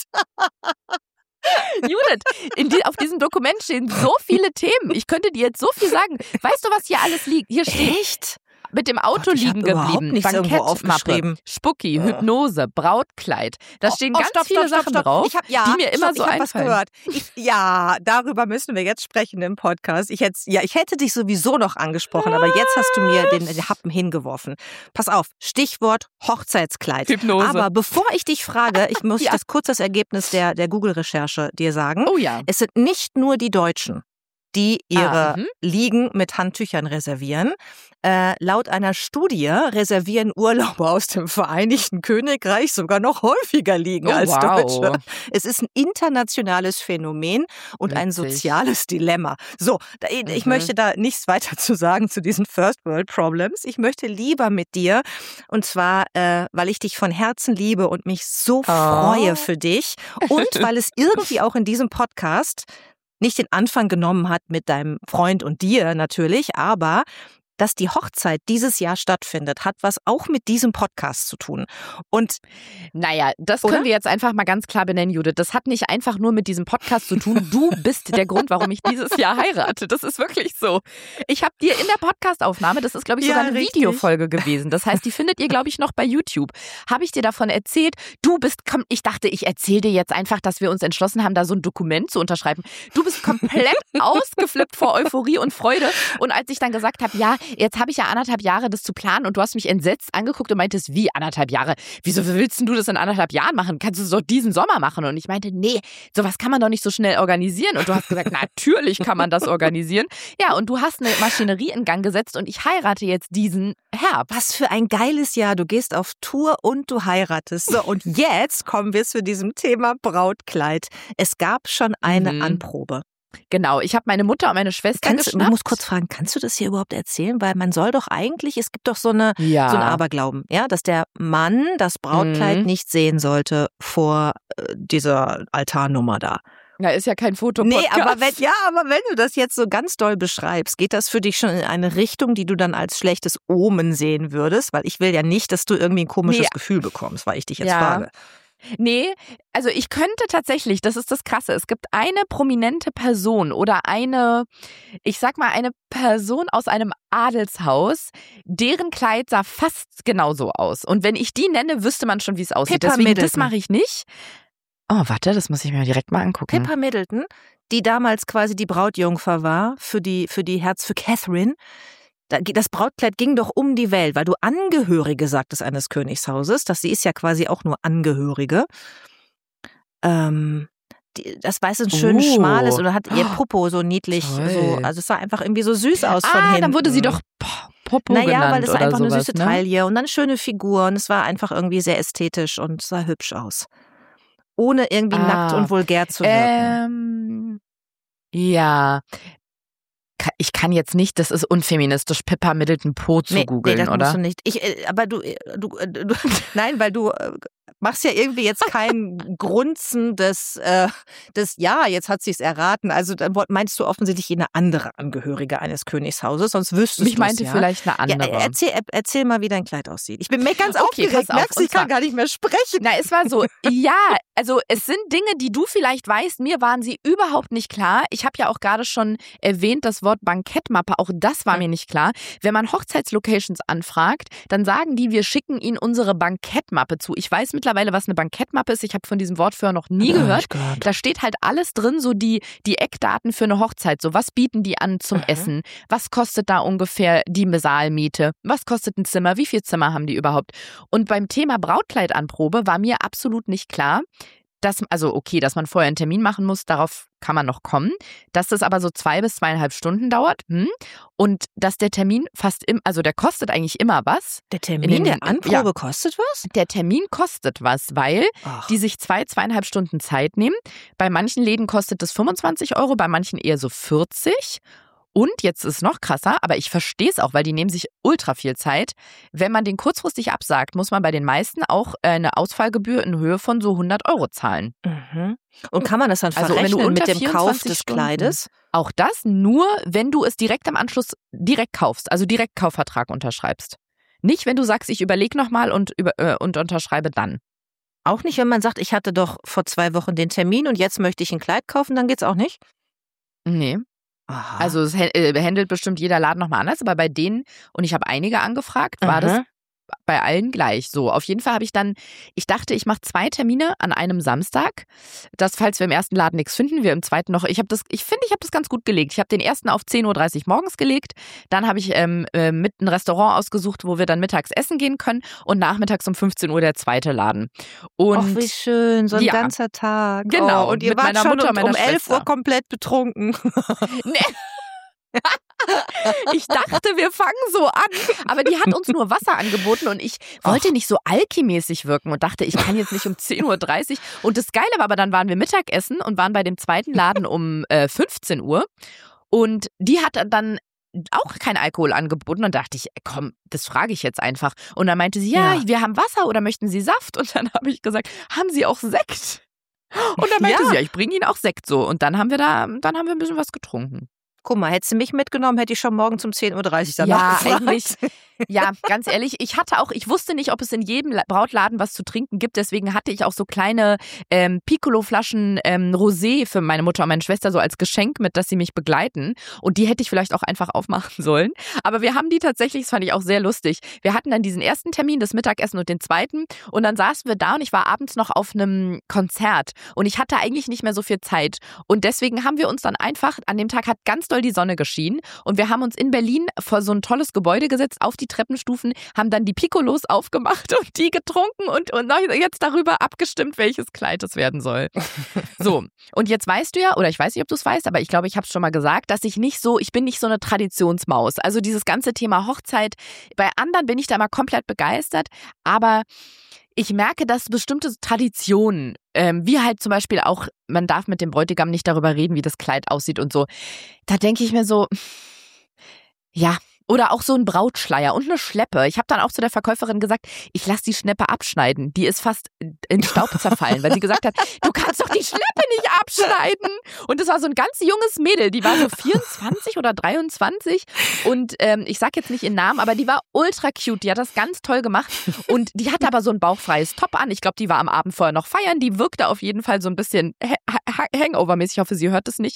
Judith, in die, auf diesem Dokument stehen so viele Themen. Ich könnte dir jetzt so viel sagen. Weißt du, was hier alles liegt? Hier steht. Echt? Mit dem Auto Gott, ich liegen hab überhaupt geblieben. nichts irgendwo aufgeschrieben. Spucki, Hypnose, Brautkleid. Da stehen oh, ganz stopp, viele stopp, Sachen stopp, stopp. drauf, ich hab, ja, die mir immer stopp, so ich hab einfallen. Was gehört. Ich, ja, darüber müssen wir jetzt sprechen im Podcast. Ich hätte, ja, ich hätte dich sowieso noch angesprochen, aber jetzt hast du mir den, den Happen hingeworfen. Pass auf, Stichwort Hochzeitskleid. Hypnose. Aber bevor ich dich frage, ich muss ja. das kurz das Ergebnis der, der Google-Recherche dir sagen. Oh ja. Es sind nicht nur die Deutschen, die ihre ah, mhm. Liegen mit Handtüchern reservieren. Äh, laut einer Studie reservieren Urlauber aus dem Vereinigten Königreich sogar noch häufiger Liegen oh, als wow. Deutsche. Es ist ein internationales Phänomen und Witzig. ein soziales Dilemma. So, da, ich mhm. möchte da nichts weiter zu sagen zu diesen First World Problems. Ich möchte lieber mit dir, und zwar, äh, weil ich dich von Herzen liebe und mich so oh. freue für dich und weil es irgendwie auch in diesem Podcast nicht den Anfang genommen hat mit deinem Freund und dir natürlich, aber dass die Hochzeit dieses Jahr stattfindet, hat was auch mit diesem Podcast zu tun. Und naja, das können oder? wir jetzt einfach mal ganz klar benennen, Judith. Das hat nicht einfach nur mit diesem Podcast zu tun. Du bist der Grund, warum ich dieses Jahr heirate. Das ist wirklich so. Ich habe dir in der Podcastaufnahme, das ist, glaube ich, sogar ja, eine richtig. Videofolge gewesen. Das heißt, die findet ihr, glaube ich, noch bei YouTube. Habe ich dir davon erzählt, du bist, komm, ich dachte, ich erzähle dir jetzt einfach, dass wir uns entschlossen haben, da so ein Dokument zu unterschreiben. Du bist komplett ausgeflippt vor Euphorie und Freude. Und als ich dann gesagt habe, ja, jetzt habe ich ja anderthalb Jahre, das zu planen und du hast mich entsetzt angeguckt und meintest, wie anderthalb Jahre? Wieso willst du das in anderthalb Jahren machen? Kannst du es doch diesen Sommer machen? Und ich meinte, nee, sowas kann man doch nicht so schnell organisieren. Und du hast gesagt, natürlich kann man das organisieren. Ja, und du hast eine Maschinerie in Gang gesetzt und ich heirate jetzt diesen Herbst. Was für ein geiles Jahr. Du gehst auf Tour und du heiratest. So, und jetzt kommen wir zu diesem Thema Brautkleid. Es gab schon eine Mhm. Anprobe. Genau, ich habe meine Mutter und meine Schwester Kannst, geschnappt. ich muss kurz fragen, kannst du das hier überhaupt erzählen? Weil man soll doch eigentlich, es gibt doch so eine ja. so ein Aberglauben, ja, dass der Mann das Brautkleid Mhm. nicht sehen sollte vor äh, dieser Altarnummer da. Ja, ist ja kein Nee, Fotopodcast. aber wenn, ja, aber wenn du das jetzt so ganz doll beschreibst, geht das für dich schon in eine Richtung, die du dann als schlechtes Omen sehen würdest? Weil ich will ja nicht, dass du irgendwie ein komisches Nee. Gefühl bekommst, weil ich dich jetzt Ja. frage. Nee, also ich könnte tatsächlich, das ist das Krasse, es gibt eine prominente Person oder eine, ich sag mal, eine Person aus einem Adelshaus, deren Kleid sah fast genauso aus. Und wenn ich die nenne, wüsste man schon, wie es aussieht. Pippa Deswegen, das Middleton. mache ich nicht. Oh, warte, das muss ich mir direkt mal angucken. Pippa Middleton, die damals quasi die Brautjungfer war für die, für die Herz für Catherine. Da- Das Brautkleid ging doch um die Welt, weil du Angehörige sagtest eines Königshauses. Das, sie ist ja quasi auch nur Angehörige. Ähm, die, das weiß ein schön Oh. schmales und hat ihr Popo so niedlich, Toll. so, also es sah einfach irgendwie so süß aus von Ah, hinten. dann wurde sie doch P- Popo Naja, genannt weil es war oder einfach sowas, eine süße ne? Taille und dann schöne Figur und es war einfach irgendwie sehr ästhetisch und sah hübsch aus. Ohne irgendwie Ah. nackt und vulgär zu wirken. Ähm, ja. Ka- Ich kann jetzt nicht, das ist unfeministisch, Pippa Middleton Po zu Nee, googeln, nee, das oder? musst du nicht. Ich, äh, aber du, äh, du, äh, du, nein, weil du äh, machst ja irgendwie jetzt kein Grunzen des, äh, des Ja, jetzt hat sie es erraten. Also dann woll- meinst du offensichtlich eine andere Angehörige eines Königshauses, sonst wüsstest Ich du meinte ja. vielleicht eine Ja, andere. äh, erzähl, äh, erzähl mal, wie dein Kleid aussieht. Ich bin mir ganz Okay, aufgeregt. pass auf, Merkst du, und ich kann zwar- gar nicht mehr sprechen. Na, es war so, ja, also es sind Dinge, die du vielleicht weißt, mir waren sie überhaupt nicht klar. Ich habe ja auch gerade schon erwähnt, das Wort Bankettmappe, auch das war mir nicht klar. Wenn man Hochzeitslocations anfragt, dann sagen die, wir schicken ihnen unsere Bankettmappe zu. Ich weiß mittlerweile, was eine Bankettmappe ist. Ich habe von diesem Wort vorher noch nie Ja, gehört. ich gehört. Da steht halt alles drin, so die, die Eckdaten für eine Hochzeit. So, was bieten die an zum Mhm. Essen? Was kostet da ungefähr die Saalmiete? Was kostet ein Zimmer? Wie viele Zimmer haben die überhaupt? Und beim Thema Brautkleidanprobe war mir absolut nicht klar, dass, also okay, dass man vorher einen Termin machen muss, darauf kann man noch kommen, dass das aber so zwei bis zweieinhalb Stunden dauert, hm? Und dass der Termin fast im, also der kostet eigentlich immer was. Der Termin in den- der Anprobe ja. kostet was? Der Termin kostet was, weil Ach. die sich zwei, zweieinhalb Stunden Zeit nehmen. Bei manchen Läden kostet das fünfundzwanzig Euro, bei manchen eher so vierzig. Und jetzt ist es noch krasser, aber ich verstehe es auch, weil die nehmen sich ultra viel Zeit. Wenn man den kurzfristig absagt, muss man bei den meisten auch äh, eine Ausfallgebühr in Höhe von so hundert Euro zahlen. Mhm. Und kann man das dann Also, wenn du verrechnen unter mit dem Kauf vierundzwanzig des Stunden- Kleides? Auch das nur, wenn du es direkt am Anschluss direkt kaufst, also direkt Kaufvertrag unterschreibst. Nicht, wenn du sagst, ich überlege nochmal und, über, äh, und unterschreibe dann. Auch nicht, wenn man sagt, ich hatte doch vor zwei Wochen den Termin und jetzt möchte ich ein Kleid kaufen, dann geht's auch nicht? Nee. Aha. Also es hä- äh, handelt bestimmt jeder Laden nochmal anders, aber bei denen, und ich habe einige angefragt, war das Aha. bei allen gleich so. Auf jeden Fall habe ich dann, ich dachte, ich mache zwei Termine an einem Samstag, dass, falls wir im ersten Laden nichts finden, wir im zweiten noch, ich habe das, ich finde, ich habe das ganz gut gelegt. Ich habe den ersten auf zehn Uhr dreißig morgens gelegt, dann habe ich ähm, äh, mit ein Restaurant ausgesucht, wo wir dann mittags essen gehen können und nachmittags um fünfzehn Uhr der zweite Laden. Und Ach, wie schön, so ein ja. ganzer Tag. Genau, Oh, und ihr mit wart meiner schon Mutter und um, um meiner elf Uhr Schwester. komplett betrunken. Nee. Ich dachte, wir fangen so an, aber die hat uns nur Wasser angeboten und ich wollte nicht so alkimäßig wirken und dachte, ich kann jetzt nicht um zehn Uhr dreißig. Und das Geile war aber, dann waren wir Mittagessen und waren bei dem zweiten Laden um äh, fünfzehn Uhr und die hat dann auch kein Alkohol angeboten und dachte ich, komm, das frage ich jetzt einfach. Und dann meinte sie, ja, Ja. wir haben Wasser oder möchten Sie Saft? Und dann habe ich gesagt, haben Sie auch Sekt? Und dann meinte Ja. sie, ja, ich bringe Ihnen auch Sekt so. Und dann haben wir da, dann haben wir ein bisschen was getrunken. Guck mal, hättest du mich mitgenommen, hätte ich schon morgen um zehn Uhr dreißig danach Ja, gefragt. eigentlich. Ja, ganz ehrlich, ich hatte auch, ich wusste nicht, ob es in jedem La- Brautladen was zu trinken gibt, deswegen hatte ich auch so kleine ähm, Piccolo-Flaschen ähm, Rosé für meine Mutter und meine Schwester so als Geschenk mit, dass sie mich begleiten und die hätte ich vielleicht auch einfach aufmachen sollen, aber wir haben die tatsächlich, das fand ich auch sehr lustig, wir hatten dann diesen ersten Termin, das Mittagessen und den zweiten und dann saßen wir da und ich war abends noch auf einem Konzert und ich hatte eigentlich nicht mehr so viel Zeit und deswegen haben wir uns dann einfach, an dem Tag hat ganz doll die Sonne geschienen und wir haben uns in Berlin vor so ein tolles Gebäude gesetzt, auf die Treppenstufen, haben dann die Piccolos aufgemacht und die getrunken und, und jetzt darüber abgestimmt, welches Kleid es werden soll. So, und jetzt weißt du ja, oder ich weiß nicht, ob du es weißt, aber ich glaube, ich habe es schon mal gesagt, dass ich nicht so, ich bin nicht so eine Traditionsmaus. Also dieses ganze Thema Hochzeit, bei anderen bin ich da mal komplett begeistert, aber ich merke, dass bestimmte Traditionen, ähm, wie halt zum Beispiel auch, man darf mit dem Bräutigam nicht darüber reden, wie das Kleid aussieht und so, da denke ich mir so, ja, oder auch so ein Brautschleier und eine Schleppe. Ich habe dann auch zu der Verkäuferin gesagt, ich lasse die Schleppe abschneiden. Die ist fast in Staub zerfallen, weil sie gesagt hat, du kannst doch die Schleppe nicht abschneiden. Und das war so ein ganz junges Mädel, die war so vierundzwanzig oder dreiundzwanzig und ähm, ich sag jetzt nicht ihren Namen, aber die war ultra cute. Die hat das ganz toll gemacht und die hatte aber so ein bauchfreies Top an. Ich glaube, die war am Abend vorher noch feiern. Die wirkte auf jeden Fall so ein bisschen ha- Hangover-mäßig. Ich hoffe, sie hört es nicht.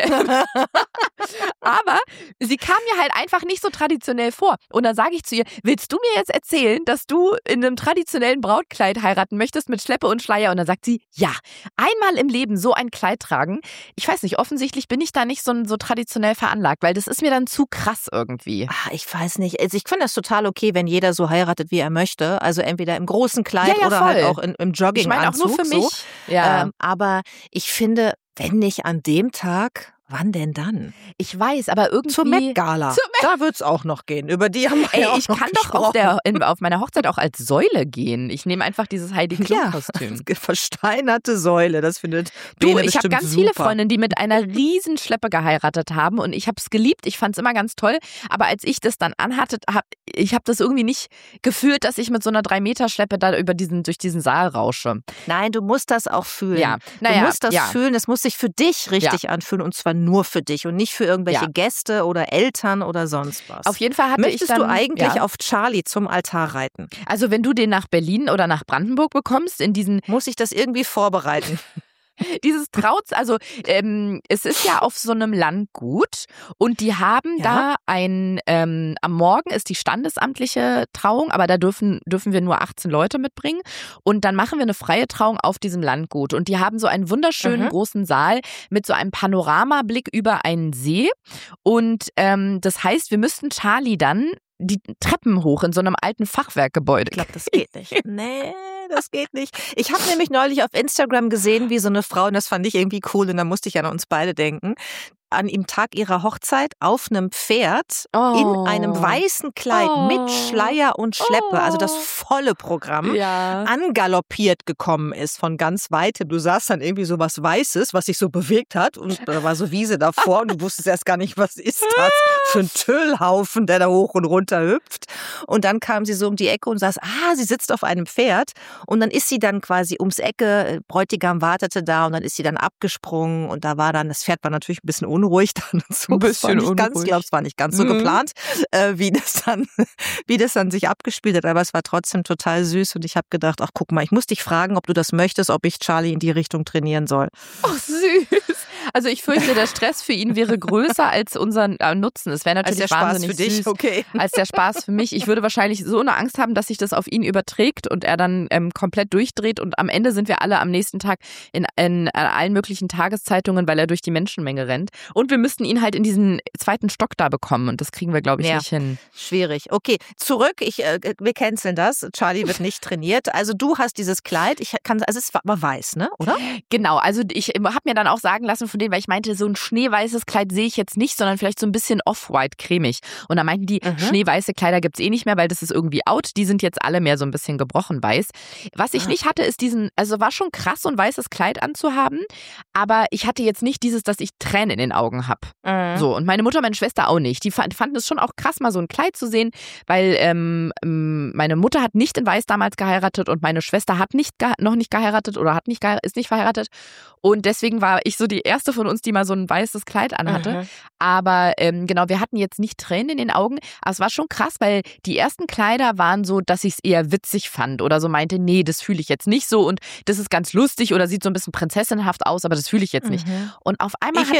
Aber sie kam mir halt einfach nicht so traditionell vor. Und dann sage ich zu ihr, willst du mir jetzt erzählen, dass du in einem traditionellen Brautkleid heiraten möchtest mit Schleppe und Schleier? Und dann sagt sie, ja, einmal im Leben so ein Kleid tragen. Ich weiß nicht, offensichtlich bin ich da nicht so, so traditionell veranlagt, weil das ist mir dann zu krass irgendwie. Ach, ich weiß nicht. Also ich finde das total okay, wenn jeder so heiratet, wie er möchte. Also entweder im großen Kleid ja, ja, oder voll. halt auch in, im Jogginganzug. Ich meine auch nur für mich. So. Ja. Ähm, aber ich finde, wenn nicht an dem Tag, wann denn dann? Ich weiß, aber irgendwie... Zur Met-Gala. Zur Met- Da wird's auch noch gehen. Über die haben wir Ey, ja auch ich noch kann doch auf, der, in, auf meiner Hochzeit auch als Säule gehen. Ich nehme einfach dieses Heidi Klum-Kostüm. Ja, versteinerte Säule, das findet Du, Bene ich habe bestimmt ganz super. viele Freundinnen, die mit einer riesen Schleppe geheiratet haben und ich habe es geliebt, ich fand es immer ganz toll, aber als ich das dann anhatte, hab, ich habe das irgendwie nicht gefühlt, dass ich mit so einer drei Meter Schleppe da über diesen, durch diesen Saal rausche. Nein, du musst das auch fühlen. Ja. Naja, du musst das ja. fühlen, das muss sich für dich richtig Ja. anfühlen und zwar nur für dich und nicht für irgendwelche Ja. Gäste oder Eltern oder sonst was. Auf jeden Fall hatte Möchtest ich dann... du eigentlich ja. auf Charlie zum Altar reiten? Also wenn du den nach Berlin oder nach Brandenburg bekommst, in diesen... Muss ich das irgendwie vorbereiten? Dieses Trauz, also ähm, es ist ja auf so einem Landgut und die haben Ja. da ein, ähm, am Morgen ist die standesamtliche Trauung, aber da dürfen, dürfen wir nur achtzehn Leute mitbringen und dann machen wir eine freie Trauung auf diesem Landgut und die haben so einen wunderschönen Mhm. großen Saal mit so einem Panoramablick über einen See und ähm, das heißt, wir müssten Charlie dann die Treppen hoch in so einem alten Fachwerkgebäude. Ich glaube, das geht nicht. Nee, das geht nicht. Ich habe nämlich neulich auf Instagram gesehen, wie so eine Frau, und das fand ich irgendwie cool, und da musste ich an uns beide denken, an dem Tag ihrer Hochzeit auf einem Pferd Oh. in einem weißen Kleid Oh. mit Schleier und Schleppe, Oh. also das volle Programm, Ja. angaloppiert gekommen ist von ganz weitem. Du sahst dann irgendwie so was Weißes, was sich so bewegt hat und da war so Wiese davor und du wusstest erst gar nicht, was ist das für ein Tüllhaufen, der da hoch und runter hüpft. Und dann kam sie so um die Ecke und saß, ah, sie sitzt auf einem Pferd und dann ist sie dann quasi ums Ecke, Bräutigam wartete da und dann ist sie dann abgesprungen und da war dann, das Pferd war natürlich ein bisschen unruhig dann und so. Ein bisschen Das war nicht ganz, unruhig. ich glaube, es war nicht ganz so Mhm. geplant, äh, wie das dann, wie das dann sich abgespielt hat, aber es war trotzdem total süß und ich habe gedacht, ach guck mal, ich muss dich fragen, ob du das möchtest, ob ich Charlie in die Richtung trainieren soll. Oh, süß. Also ich fürchte, der Stress für ihn wäre größer als unser äh, Nutzen. Es wäre Als natürlich der Spaß wahnsinnig für dich, süß. okay. Als der Spaß für mich. Ich würde wahrscheinlich so eine Angst haben, dass sich das auf ihn überträgt und er dann ähm, komplett durchdreht und am Ende sind wir alle am nächsten Tag in, in, in allen möglichen Tageszeitungen, weil er durch die Menschenmenge rennt. Und wir müssten ihn halt in diesen zweiten Stock da bekommen und das kriegen wir, glaube ich, Ja. nicht hin. Schwierig. Okay, zurück. Ich, äh, wir canceln das. Charlie wird nicht trainiert. Also du hast dieses Kleid. Ich kann, also es war war weiß, ne? Oder? Genau, also ich habe mir dann auch sagen lassen von denen, weil ich meinte, so ein schneeweißes Kleid sehe ich jetzt nicht, sondern vielleicht so ein bisschen off-white, cremig. Und dann meinten die, Mhm. schneeweiße Kleider gibt's eh nicht mehr, weil das ist irgendwie out. Die sind jetzt alle mehr so ein bisschen gebrochen weiß. Was ich Ah. nicht hatte, ist diesen, also war schon krass, so ein weißes Kleid anzuhaben, aber ich hatte jetzt nicht dieses, dass ich Tränen in den Augen habe. Mhm. So, und meine Mutter, meine Schwester auch nicht. Die fand- fanden es schon auch krass, mal so ein Kleid zu sehen, weil ähm, ähm, meine Mutter hat nicht in Weiß damals geheiratet und meine Schwester hat nicht gehe- noch nicht geheiratet oder hat nicht gehe- ist nicht verheiratet. Und deswegen war ich so die erste von uns, die mal so ein weißes Kleid anhatte. Mhm. Aber ähm, genau, wir hatten jetzt nicht Tränen in den Augen. Aber es war schon krass, weil die ersten Kleider waren so, dass ich es eher witzig fand oder so meinte, nee, das fühle ich jetzt nicht so und das ist ganz lustig oder sieht so ein bisschen prinzessinhaft aus, aber das fühle ich jetzt nicht. Mhm. Und auf einmal Ich hatte hätte ich...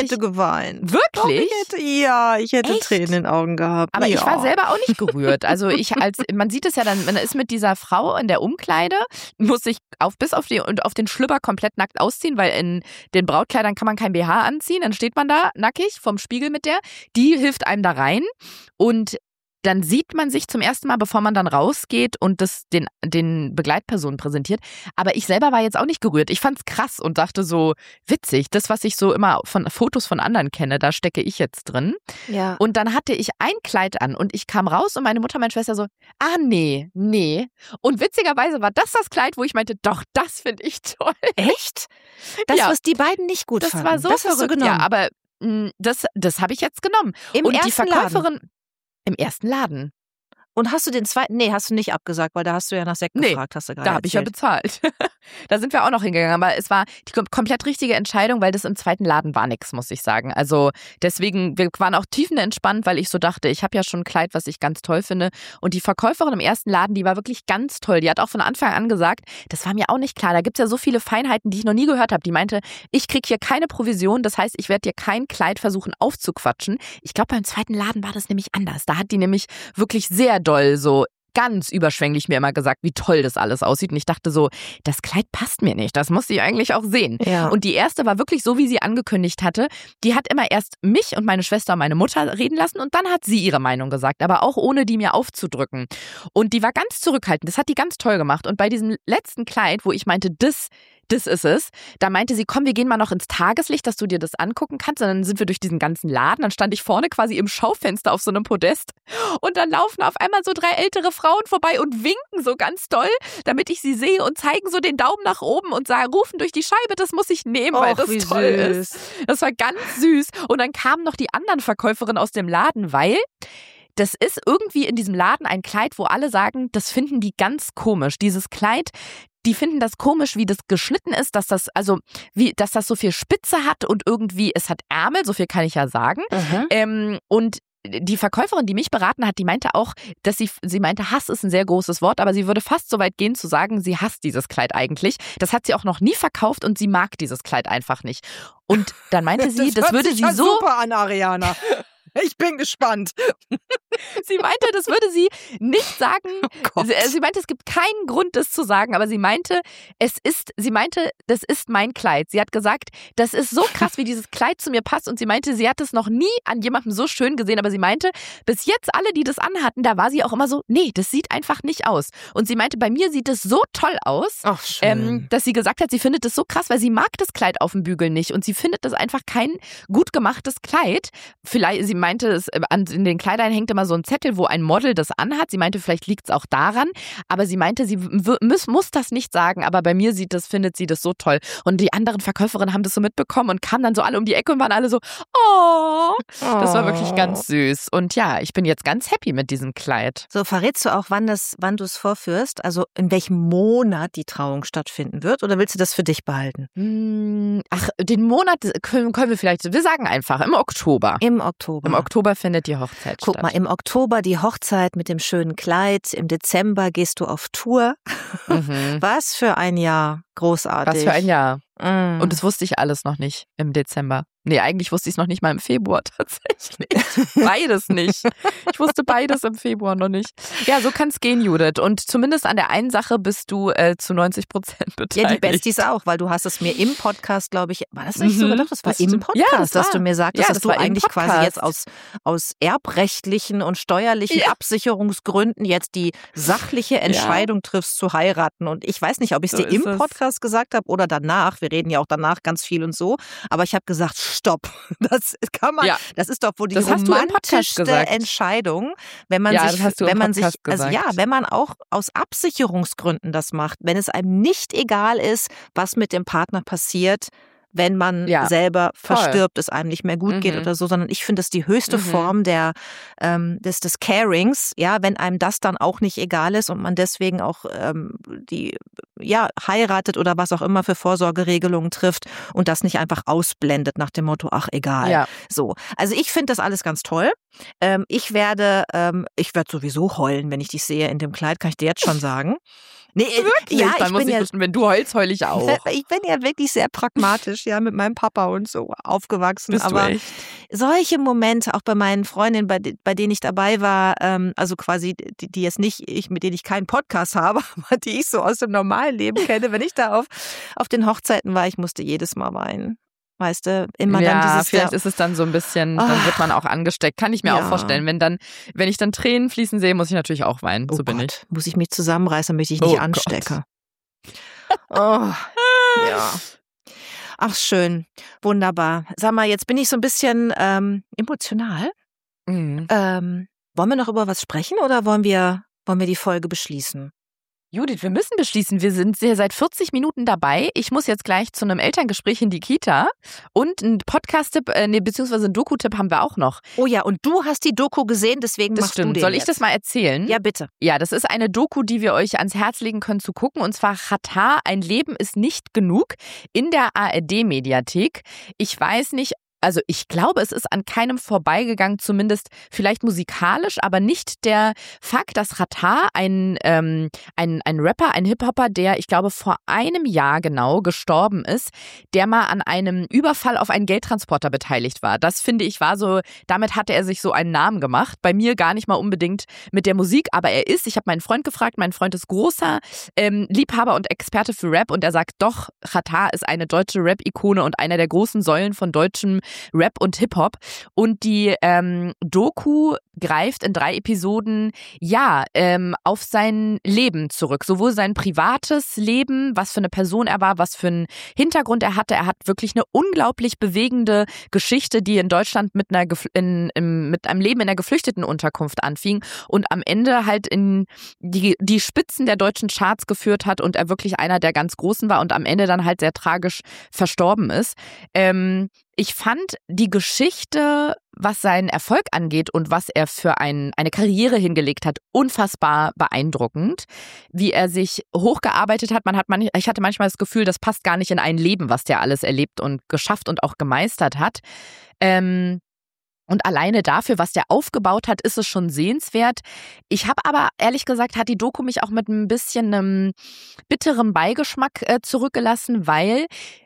geweint. Wirklich? Doch, ich hätte, ja, ich hätte Echt? Tränen in den Augen gehabt. Aber ja. ich war selber auch nicht gerührt. Also ich als man sieht es ja dann, man ist mit dieser Frau in der Umkleide, muss sich auf bis auf die und auf den Schlüpper komplett nackt ausziehen, weil in den Brautkleidern kann man kein B H anziehen. Dann steht man da nackig vom Spiegel mit der. Die hilft einem da rein und dann sieht man sich zum ersten Mal, bevor man dann rausgeht und das den, den Begleitpersonen präsentiert. Aber ich selber war jetzt auch nicht gerührt. Ich fand's krass und dachte so, witzig, das, was ich so immer von Fotos von anderen kenne, da stecke ich jetzt drin. Ja. Und dann hatte ich ein Kleid an und ich kam raus und meine Mutter, meine Schwester so, ah nee, nee. Und witzigerweise war das das Kleid, wo ich meinte, doch, das finde ich toll. Echt? Das, Ja. was die beiden nicht gut Das fanden. war so das hast du verrückt. genommen. Ja, aber mh, das, das habe ich jetzt genommen. Im und die ersten Verkäuferin Laden. im ersten Laden. Und hast du den zweiten? Nee, hast du nicht abgesagt, weil da hast du ja nach Sekt Nee, gefragt, hast du gerade Da habe ich ja erzählt. bezahlt. Da sind wir auch noch hingegangen. Aber es war die kom- komplett richtige Entscheidung, weil das im zweiten Laden war nichts, muss ich sagen. Also deswegen, wir waren auch tiefenentspannt, weil ich so dachte, ich habe ja schon ein Kleid, was ich ganz toll finde. Und die Verkäuferin im ersten Laden, die war wirklich ganz toll. Die hat auch von Anfang an gesagt, das war mir auch nicht klar. Da gibt es ja so viele Feinheiten, die ich noch nie gehört habe. Die meinte, ich kriege hier keine Provision. Das heißt, ich werde dir kein Kleid versuchen aufzuquatschen. Ich glaube, beim zweiten Laden war das nämlich anders. Da hat die nämlich wirklich sehr doll so ganz überschwänglich mir immer gesagt, wie toll das alles aussieht. Und ich dachte so, das Kleid passt mir nicht. Das musste ich eigentlich auch sehen. Ja. Und die erste war wirklich so, wie sie angekündigt hatte. Die hat immer erst mich und meine Schwester und meine Mutter reden lassen und dann hat sie ihre Meinung gesagt, aber auch ohne die mir aufzudrücken. Und die war ganz zurückhaltend. Das hat die ganz toll gemacht. Und bei diesem letzten Kleid, wo ich meinte, das Das ist es. Da meinte sie, komm, wir gehen mal noch ins Tageslicht, dass du dir das angucken kannst. Und dann sind wir durch diesen ganzen Laden. Dann stand ich vorne quasi im Schaufenster auf so einem Podest. Und dann laufen auf einmal so drei ältere Frauen vorbei und winken so ganz doll, damit ich sie sehe und zeigen so den Daumen nach oben und sagen, rufen durch die Scheibe, das muss ich nehmen, weil Och, das wie toll süß. ist. Das war ganz süß. Und dann kamen noch die anderen Verkäuferinnen aus dem Laden, weil das ist irgendwie in diesem Laden ein Kleid, wo alle sagen, das finden die ganz komisch. Dieses Kleid, die finden das komisch, wie das geschnitten ist, dass das also wie dass das so viel Spitze hat und irgendwie es hat Ärmel, so viel kann ich ja sagen. Mhm. Ähm, und die Verkäuferin, die mich beraten hat, die meinte auch, dass sie, sie meinte, Hass ist ein sehr großes Wort, aber sie würde fast so weit gehen zu sagen, sie hasst dieses Kleid eigentlich. Das hat sie auch noch nie verkauft und sie mag dieses Kleid einfach nicht. Und dann meinte sie, das, hört würde sich sie ja so super an, Ariana. Ich bin gespannt. Sie meinte, das würde sie nicht sagen. Oh Gott. Sie, sie meinte, es gibt keinen Grund, das zu sagen, aber sie meinte, es ist, sie meinte, das ist mein Kleid. Sie hat gesagt, das ist so krass, wie dieses Kleid zu mir passt. Und sie meinte, sie hat es noch nie an jemandem so schön gesehen, aber sie meinte, bis jetzt alle, die das anhatten, da war sie auch immer so, nee, das sieht einfach nicht aus. Und sie meinte, bei mir sieht es so toll aus, Ach, schön. ähm, dass sie gesagt hat, sie findet es so krass, weil sie mag das Kleid auf dem Bügel nicht und sie findet das einfach kein gut gemachtes Kleid. Vielleicht, sie meinte, es, an in den Kleidern hängt immer so ein Zettel, wo ein Model das anhat. Sie meinte, vielleicht liegt es auch daran, aber sie meinte, sie w- muss, muss das nicht sagen, aber bei mir sieht das, findet sie das so toll. Und die anderen Verkäuferinnen haben das so mitbekommen und kamen dann so alle um die Ecke und waren alle so, oh. Das war wirklich ganz süß. Und ja, ich bin jetzt ganz happy mit diesem Kleid. So, verrätst du auch, wann, das, wann du es vorführst? Also in welchem Monat die Trauung stattfinden wird? Oder willst du das für dich behalten? Hm, Ach, den Monat können, können wir vielleicht, wir sagen einfach, im Oktober. Im Oktober. Im Oktober findet die Hochzeit Guck statt. mal, im Oktober die Hochzeit mit dem schönen Kleid. Im Dezember gehst du auf Tour. Mhm. Was für ein Jahr. Großartig. Was für ein Jahr. Mm. Und das wusste ich alles noch nicht im Dezember. Nee, eigentlich wusste ich es noch nicht mal im Februar tatsächlich. Beides nicht. Ich wusste beides im Februar noch nicht. Ja, so kann es gehen, Judith. Und zumindest an der einen Sache bist du äh, zu neunzig Prozent beteiligt. Ja, die Besties auch, weil du hast es mir im Podcast, glaube ich, war das nicht Mhm, so gedacht? Das war das im stimmt. Podcast, Ja, das dass war. du mir sagtest, Ja, dass das du war im eigentlich quasi Podcast. jetzt aus, aus erbrechtlichen und steuerlichen Ja. Absicherungsgründen jetzt die sachliche Entscheidung triffst zu heiraten. Und ich weiß nicht, ob ich es So dir im ist es. Podcast gesagt habe oder danach. Wir reden ja auch danach ganz viel und so. Aber ich habe gesagt, stopp. Das kann man, Ja. das ist doch wohl die Das hast du im Podcast romantischste gesagt. Entscheidung, wenn man Ja, sich, das hast du im wenn man sich, Podcast also ja, gesagt. wenn man auch aus Absicherungsgründen das macht, wenn es einem nicht egal ist, was mit dem Partner passiert, wenn man Ja, selber voll. verstirbt, es einem nicht mehr gut geht Mhm. oder so, sondern ich finde das die höchste Mhm. Form der, ähm, des, des Carings, ja, wenn einem das dann auch nicht egal ist und man deswegen auch ähm, die, ja, heiratet oder was auch immer für Vorsorgeregelungen trifft und das nicht einfach ausblendet nach dem Motto, ach, egal. Ja. So, also ich finde das alles ganz toll. Ähm, ich werde, ähm, ich werde sowieso heulen, wenn ich dich sehe in dem Kleid, kann ich dir jetzt schon sagen. Nee, wirklich? ja, Dann ich muss bin ich ja, wissen, wenn du heulst, heul ich auch. ich bin ja wirklich sehr pragmatisch, ja, mit meinem Papa und so aufgewachsen. Bist aber du echt? solche Momente, auch bei meinen Freundinnen, bei, bei denen ich dabei war, ähm, also quasi, die, die jetzt nicht, ich, mit denen ich keinen Podcast habe, aber die ich so aus dem normalen Leben kenne, wenn ich da auf, auf den Hochzeiten war, ich musste jedes Mal weinen. Weißt du, immer ja, dann dieses... vielleicht der, ist es dann so ein bisschen, dann Ah. wird man auch angesteckt. Kann ich mir Ja. auch vorstellen. Wenn dann, wenn ich dann Tränen fließen sehe, muss ich natürlich auch weinen. oh So bin Gott, ich. muss ich mich zusammenreißen, damit ich nicht Oh anstecke. Oh, ja. Ach, schön. Wunderbar. Sag mal, jetzt bin ich so ein bisschen ähm, emotional. Mhm. Ähm, wollen wir noch über was sprechen oder wollen wir, wollen wir die Folge beschließen? Judith, wir müssen beschließen, wir sind hier seit vierzig Minuten dabei. Ich muss jetzt gleich zu einem Elterngespräch in die Kita und einen Podcast-Tipp, äh, nee, beziehungsweise einen Doku-Tipp haben wir auch noch. Oh ja, und du hast die Doku gesehen, deswegen Das machst stimmt. du den Soll ich jetzt. das mal erzählen? Ja, bitte. Ja, das ist eine Doku, die wir euch ans Herz legen können zu gucken. Und zwar Xatar, ein Leben ist nicht genug, in der A R D-Mediathek. Ich weiß nicht, also ich glaube, es ist an keinem vorbeigegangen, zumindest vielleicht musikalisch, aber nicht der Fakt, dass Xatar, ein, ähm, ein, ein Rapper, ein Hip-Hopper, der, ich glaube, vor einem Jahr genau gestorben ist, der mal an einem Überfall auf einen Geldtransporter beteiligt war. Das, finde ich, war so, damit hatte er sich so einen Namen gemacht. Bei mir gar nicht mal unbedingt mit der Musik, aber er ist, ich habe meinen Freund gefragt, mein Freund ist großer ähm, Liebhaber und Experte für Rap und er sagt, doch, Xatar ist eine deutsche Rap-Ikone und einer der großen Säulen von deutschem Rap und Hip-Hop. Und die ähm, Doku greift in drei Episoden, ja, ähm, auf sein Leben zurück. Sowohl sein privates Leben, was für eine Person er war, was für einen Hintergrund er hatte. Er hat wirklich eine unglaublich bewegende Geschichte, die in Deutschland mit einer Gef- in, in, mit einem Leben in der Geflüchtetenunterkunft anfing und am Ende halt in die, die Spitzen der deutschen Charts geführt hat und er wirklich einer der ganz Großen war und am Ende dann halt sehr tragisch verstorben ist. Ähm, Ich fand die Geschichte, was seinen Erfolg angeht und was er für ein, eine Karriere hingelegt hat, unfassbar beeindruckend. Wie er sich hochgearbeitet hat. Man hat man, ich hatte manchmal das Gefühl, das passt gar nicht in ein Leben, was der alles erlebt und geschafft und auch gemeistert hat. Ähm, Und alleine dafür, was der aufgebaut hat, ist es schon sehenswert. Ich habe aber, ehrlich gesagt, hat die Doku mich auch mit ein bisschen einem bitteren Beigeschmack äh, zurückgelassen, weil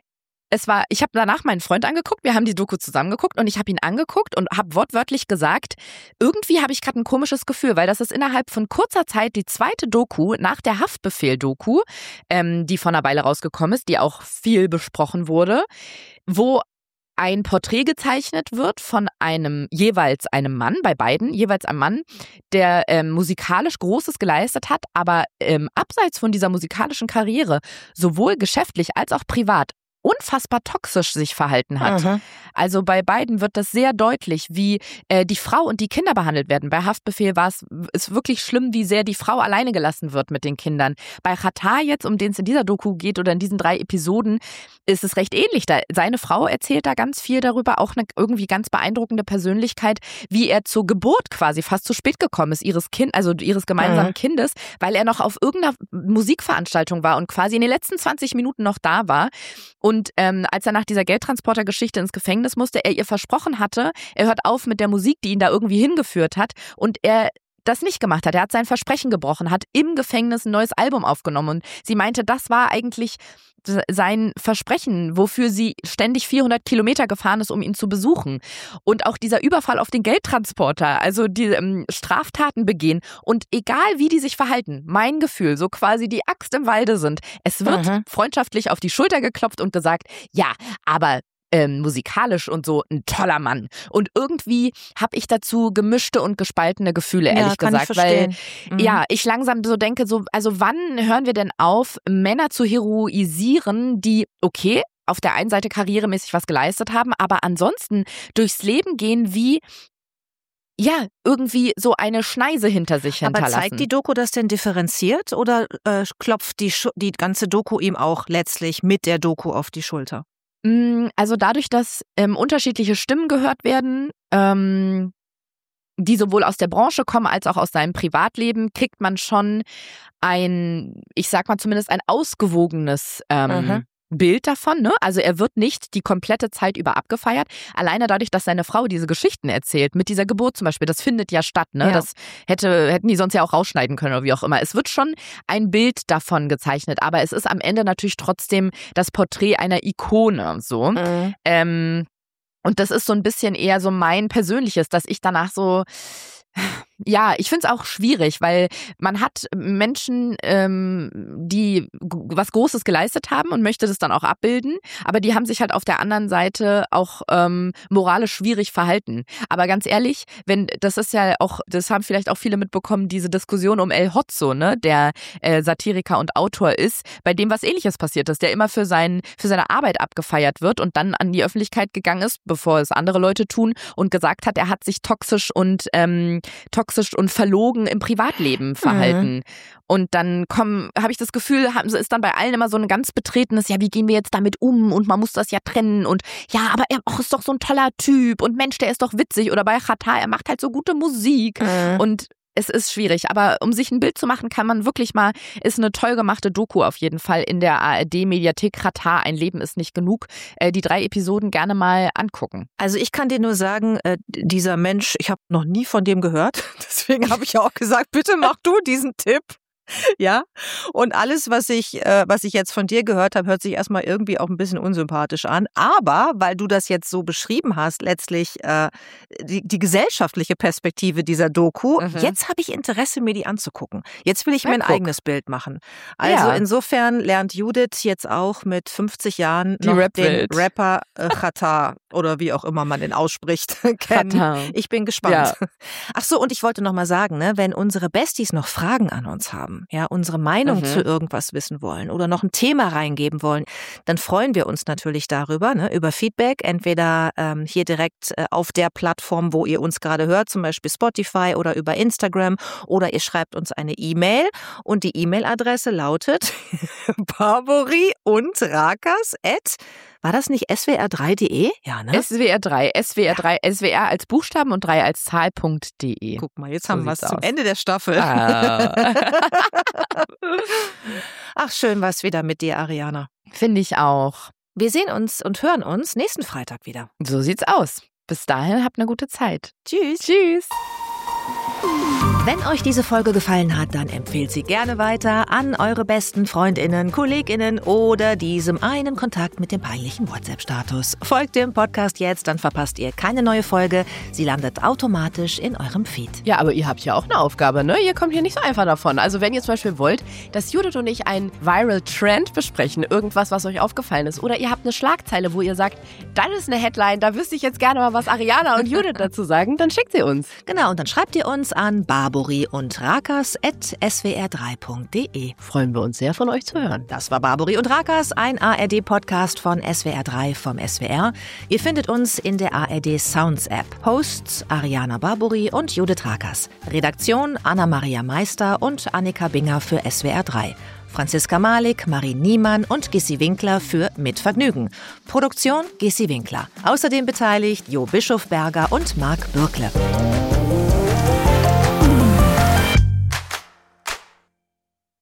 es war, ich habe danach meinen Freund angeguckt, wir haben die Doku zusammen geguckt und ich habe ihn angeguckt und habe wortwörtlich gesagt, irgendwie habe ich gerade ein komisches Gefühl, weil das ist innerhalb von kurzer Zeit die zweite Doku nach der Haftbefehl-Doku, ähm, die vor einer Weile rausgekommen ist, die auch viel besprochen wurde, wo ein Porträt gezeichnet wird von einem, jeweils einem Mann, bei beiden, jeweils einem Mann, der ähm, musikalisch Großes geleistet hat, aber ähm, abseits von dieser musikalischen Karriere, sowohl geschäftlich als auch privat, unfassbar toxisch sich verhalten hat. Mhm. Also bei beiden wird das sehr deutlich, wie äh, die Frau und die Kinder behandelt werden. Bei Haftbefehl war es ist wirklich schlimm, wie sehr die Frau alleine gelassen wird mit den Kindern. Bei Xatar jetzt, um den es in dieser Doku geht oder in diesen drei Episoden, ist es recht ähnlich. Da, seine Frau erzählt da ganz viel darüber, auch eine irgendwie ganz beeindruckende Persönlichkeit, wie er zur Geburt quasi fast zu spät gekommen ist, ihres Kind, also ihres gemeinsamen mhm. Kindes, weil er noch auf irgendeiner Musikveranstaltung war und quasi in den letzten zwanzig Minuten noch da war. Und Und ähm, als er nach dieser Geldtransporter-Geschichte ins Gefängnis musste, er ihr versprochen hatte, er hört auf mit der Musik, die ihn da irgendwie hingeführt hat und er das nicht gemacht hat. Er hat sein Versprechen gebrochen, hat im Gefängnis ein neues Album aufgenommen und sie meinte, das war eigentlich sein Versprechen, wofür sie ständig vierhundert Kilometer gefahren ist, um ihn zu besuchen. Und auch dieser Überfall auf den Geldtransporter, also die ähm, Straftaten begehen und egal wie die sich verhalten, mein Gefühl, so quasi die Axt im Walde sind, es wird mhm. freundschaftlich auf die Schulter geklopft und gesagt, ja, aber Ähm, musikalisch und so ein toller Mann. Und irgendwie habe ich dazu gemischte und gespaltene Gefühle, ehrlich ja, kann gesagt. Ich verstehen. Weil mhm. ja, ich langsam so denke, so, also wann hören wir denn auf, Männer zu heroisieren, die, okay, auf der einen Seite karrieremäßig was geleistet haben, aber ansonsten durchs Leben gehen wie ja, irgendwie so eine Schneise hinter sich hinterlassen. Aber zeigt die Doku das denn differenziert oder äh, klopft die, die ganze Doku ihm auch letztlich mit der Doku auf die Schulter? Also dadurch, dass ähm, unterschiedliche Stimmen gehört werden, ähm, die sowohl aus der Branche kommen als auch aus seinem Privatleben, kriegt man schon ein, ich sag mal zumindest ein ausgewogenes ähm, mhm. Bild davon, ne? Also er wird nicht die komplette Zeit über abgefeiert. Alleine dadurch, dass seine Frau diese Geschichten erzählt, mit dieser Geburt zum Beispiel, das findet ja statt, ne? Ja. Das hätte, hätten die sonst ja auch rausschneiden können oder wie auch immer. Es wird schon ein Bild davon gezeichnet, aber es ist am Ende natürlich trotzdem das Porträt einer Ikone, so. Mhm. Ähm, und das ist so ein bisschen eher so mein persönliches, dass ich danach so... Ja, ich finde es auch schwierig, weil man hat Menschen, ähm, die g- was Großes geleistet haben und möchte das dann auch abbilden, aber die haben sich halt auf der anderen Seite auch ähm, moralisch schwierig verhalten. Aber ganz ehrlich, wenn das ist ja auch, das haben vielleicht auch viele mitbekommen, diese Diskussion um El Hotzo, ne, der äh, Satiriker und Autor ist, bei dem was Ähnliches passiert ist, der immer für sein für seine Arbeit abgefeiert wird und dann an die Öffentlichkeit gegangen ist, bevor es andere Leute tun und gesagt hat, er hat sich toxisch und ähm, toxisch und verlogen im Privatleben verhalten. Mhm. Und dann kommen, habe ich das Gefühl, haben, ist dann bei allen immer so ein ganz betretenes, ja, wie gehen wir jetzt damit um und man muss das ja trennen und ja, aber er ach, ist doch so ein toller Typ und Mensch, der ist doch witzig oder bei Xatar, er macht halt so gute Musik mhm. und es ist schwierig, aber um sich ein Bild zu machen, kann man wirklich mal, ist eine toll gemachte Doku auf jeden Fall in der A R D-Mediathek Xatar, ein Leben ist nicht genug, äh, die drei Episoden gerne mal angucken. Also ich kann dir nur sagen, äh, dieser Mensch, ich habe noch nie von dem gehört, deswegen habe ich ja auch gesagt, bitte mach du diesen Tipp. Ja, und alles, was ich, äh, was ich jetzt von dir gehört habe, hört sich erstmal irgendwie auch ein bisschen unsympathisch an. Aber weil du das jetzt so beschrieben hast, letztlich äh, die, die gesellschaftliche Perspektive dieser Doku, mhm. jetzt habe ich Interesse, mir die anzugucken. Jetzt will ich ja, mir ein guck. eigenes Bild machen. Also ja. insofern lernt Judith jetzt auch mit fünfzig Jahren die noch Rap-Welt. den Rapper äh, Xatar oder wie auch immer man den ausspricht, kennen. Xatar. Ich bin gespannt. Ja. Ach so, und ich wollte noch mal sagen, ne, wenn unsere Besties noch Fragen an uns haben, ja, unsere Meinung mhm. zu irgendwas wissen wollen oder noch ein Thema reingeben wollen, dann freuen wir uns natürlich darüber, ne, über Feedback, entweder ähm, hier direkt äh, auf der Plattform, wo ihr uns gerade hört, zum Beispiel Spotify oder über Instagram, oder ihr schreibt uns eine E-Mail und die E-Mail-Adresse lautet barbori und rakas at war das nicht S W R drei Punkt de? Ja, ne? S W R drei, S W R drei, ja. S W R als Buchstaben und drei als Zahl Punkt de. Guck mal, jetzt so haben wir es zum Ende der Staffel. Ah. Ach, schön war's wieder mit dir, Ariana. Finde ich auch. Wir sehen uns und hören uns nächsten Freitag wieder. So sieht's aus. Bis dahin, habt eine gute Zeit. Tschüss. Tschüss. Wenn euch diese Folge gefallen hat, dann empfehlt sie gerne weiter an eure besten FreundInnen, KollegInnen oder diesem einen Kontakt mit dem peinlichen WhatsApp-Status. Folgt dem Podcast jetzt, dann verpasst ihr keine neue Folge. Sie landet automatisch in eurem Feed. Ja, aber ihr habt ja auch eine Aufgabe, ne? Ihr kommt hier nicht so einfach davon. Also wenn ihr zum Beispiel wollt, dass Judith und ich einen Viral Trend besprechen, irgendwas, was euch aufgefallen ist, oder ihr habt eine Schlagzeile, wo ihr sagt, das ist eine Headline, da wüsste ich jetzt gerne mal, was Ariana und Judith dazu sagen, dann schickt sie uns. Genau, und dann schreibt ihr uns an barbori und rakas at s w r drei punkt de. Freuen wir uns sehr, von euch zu hören. Das war Barbori und Rakas, ein A R D-Podcast von S W R drei vom S W R. Ihr findet uns in der A R D Sounds App. Hosts Ariana Barbori und Judith Rakas. Redaktion Anna-Maria Meister und Annika Binger für S W R drei. Franziska Malik, Marie Niemann und Gissi Winkler für Mit Vergnügen. Produktion Gissi Winkler. Außerdem beteiligt Jo Bischofberger und Marc Bürkle.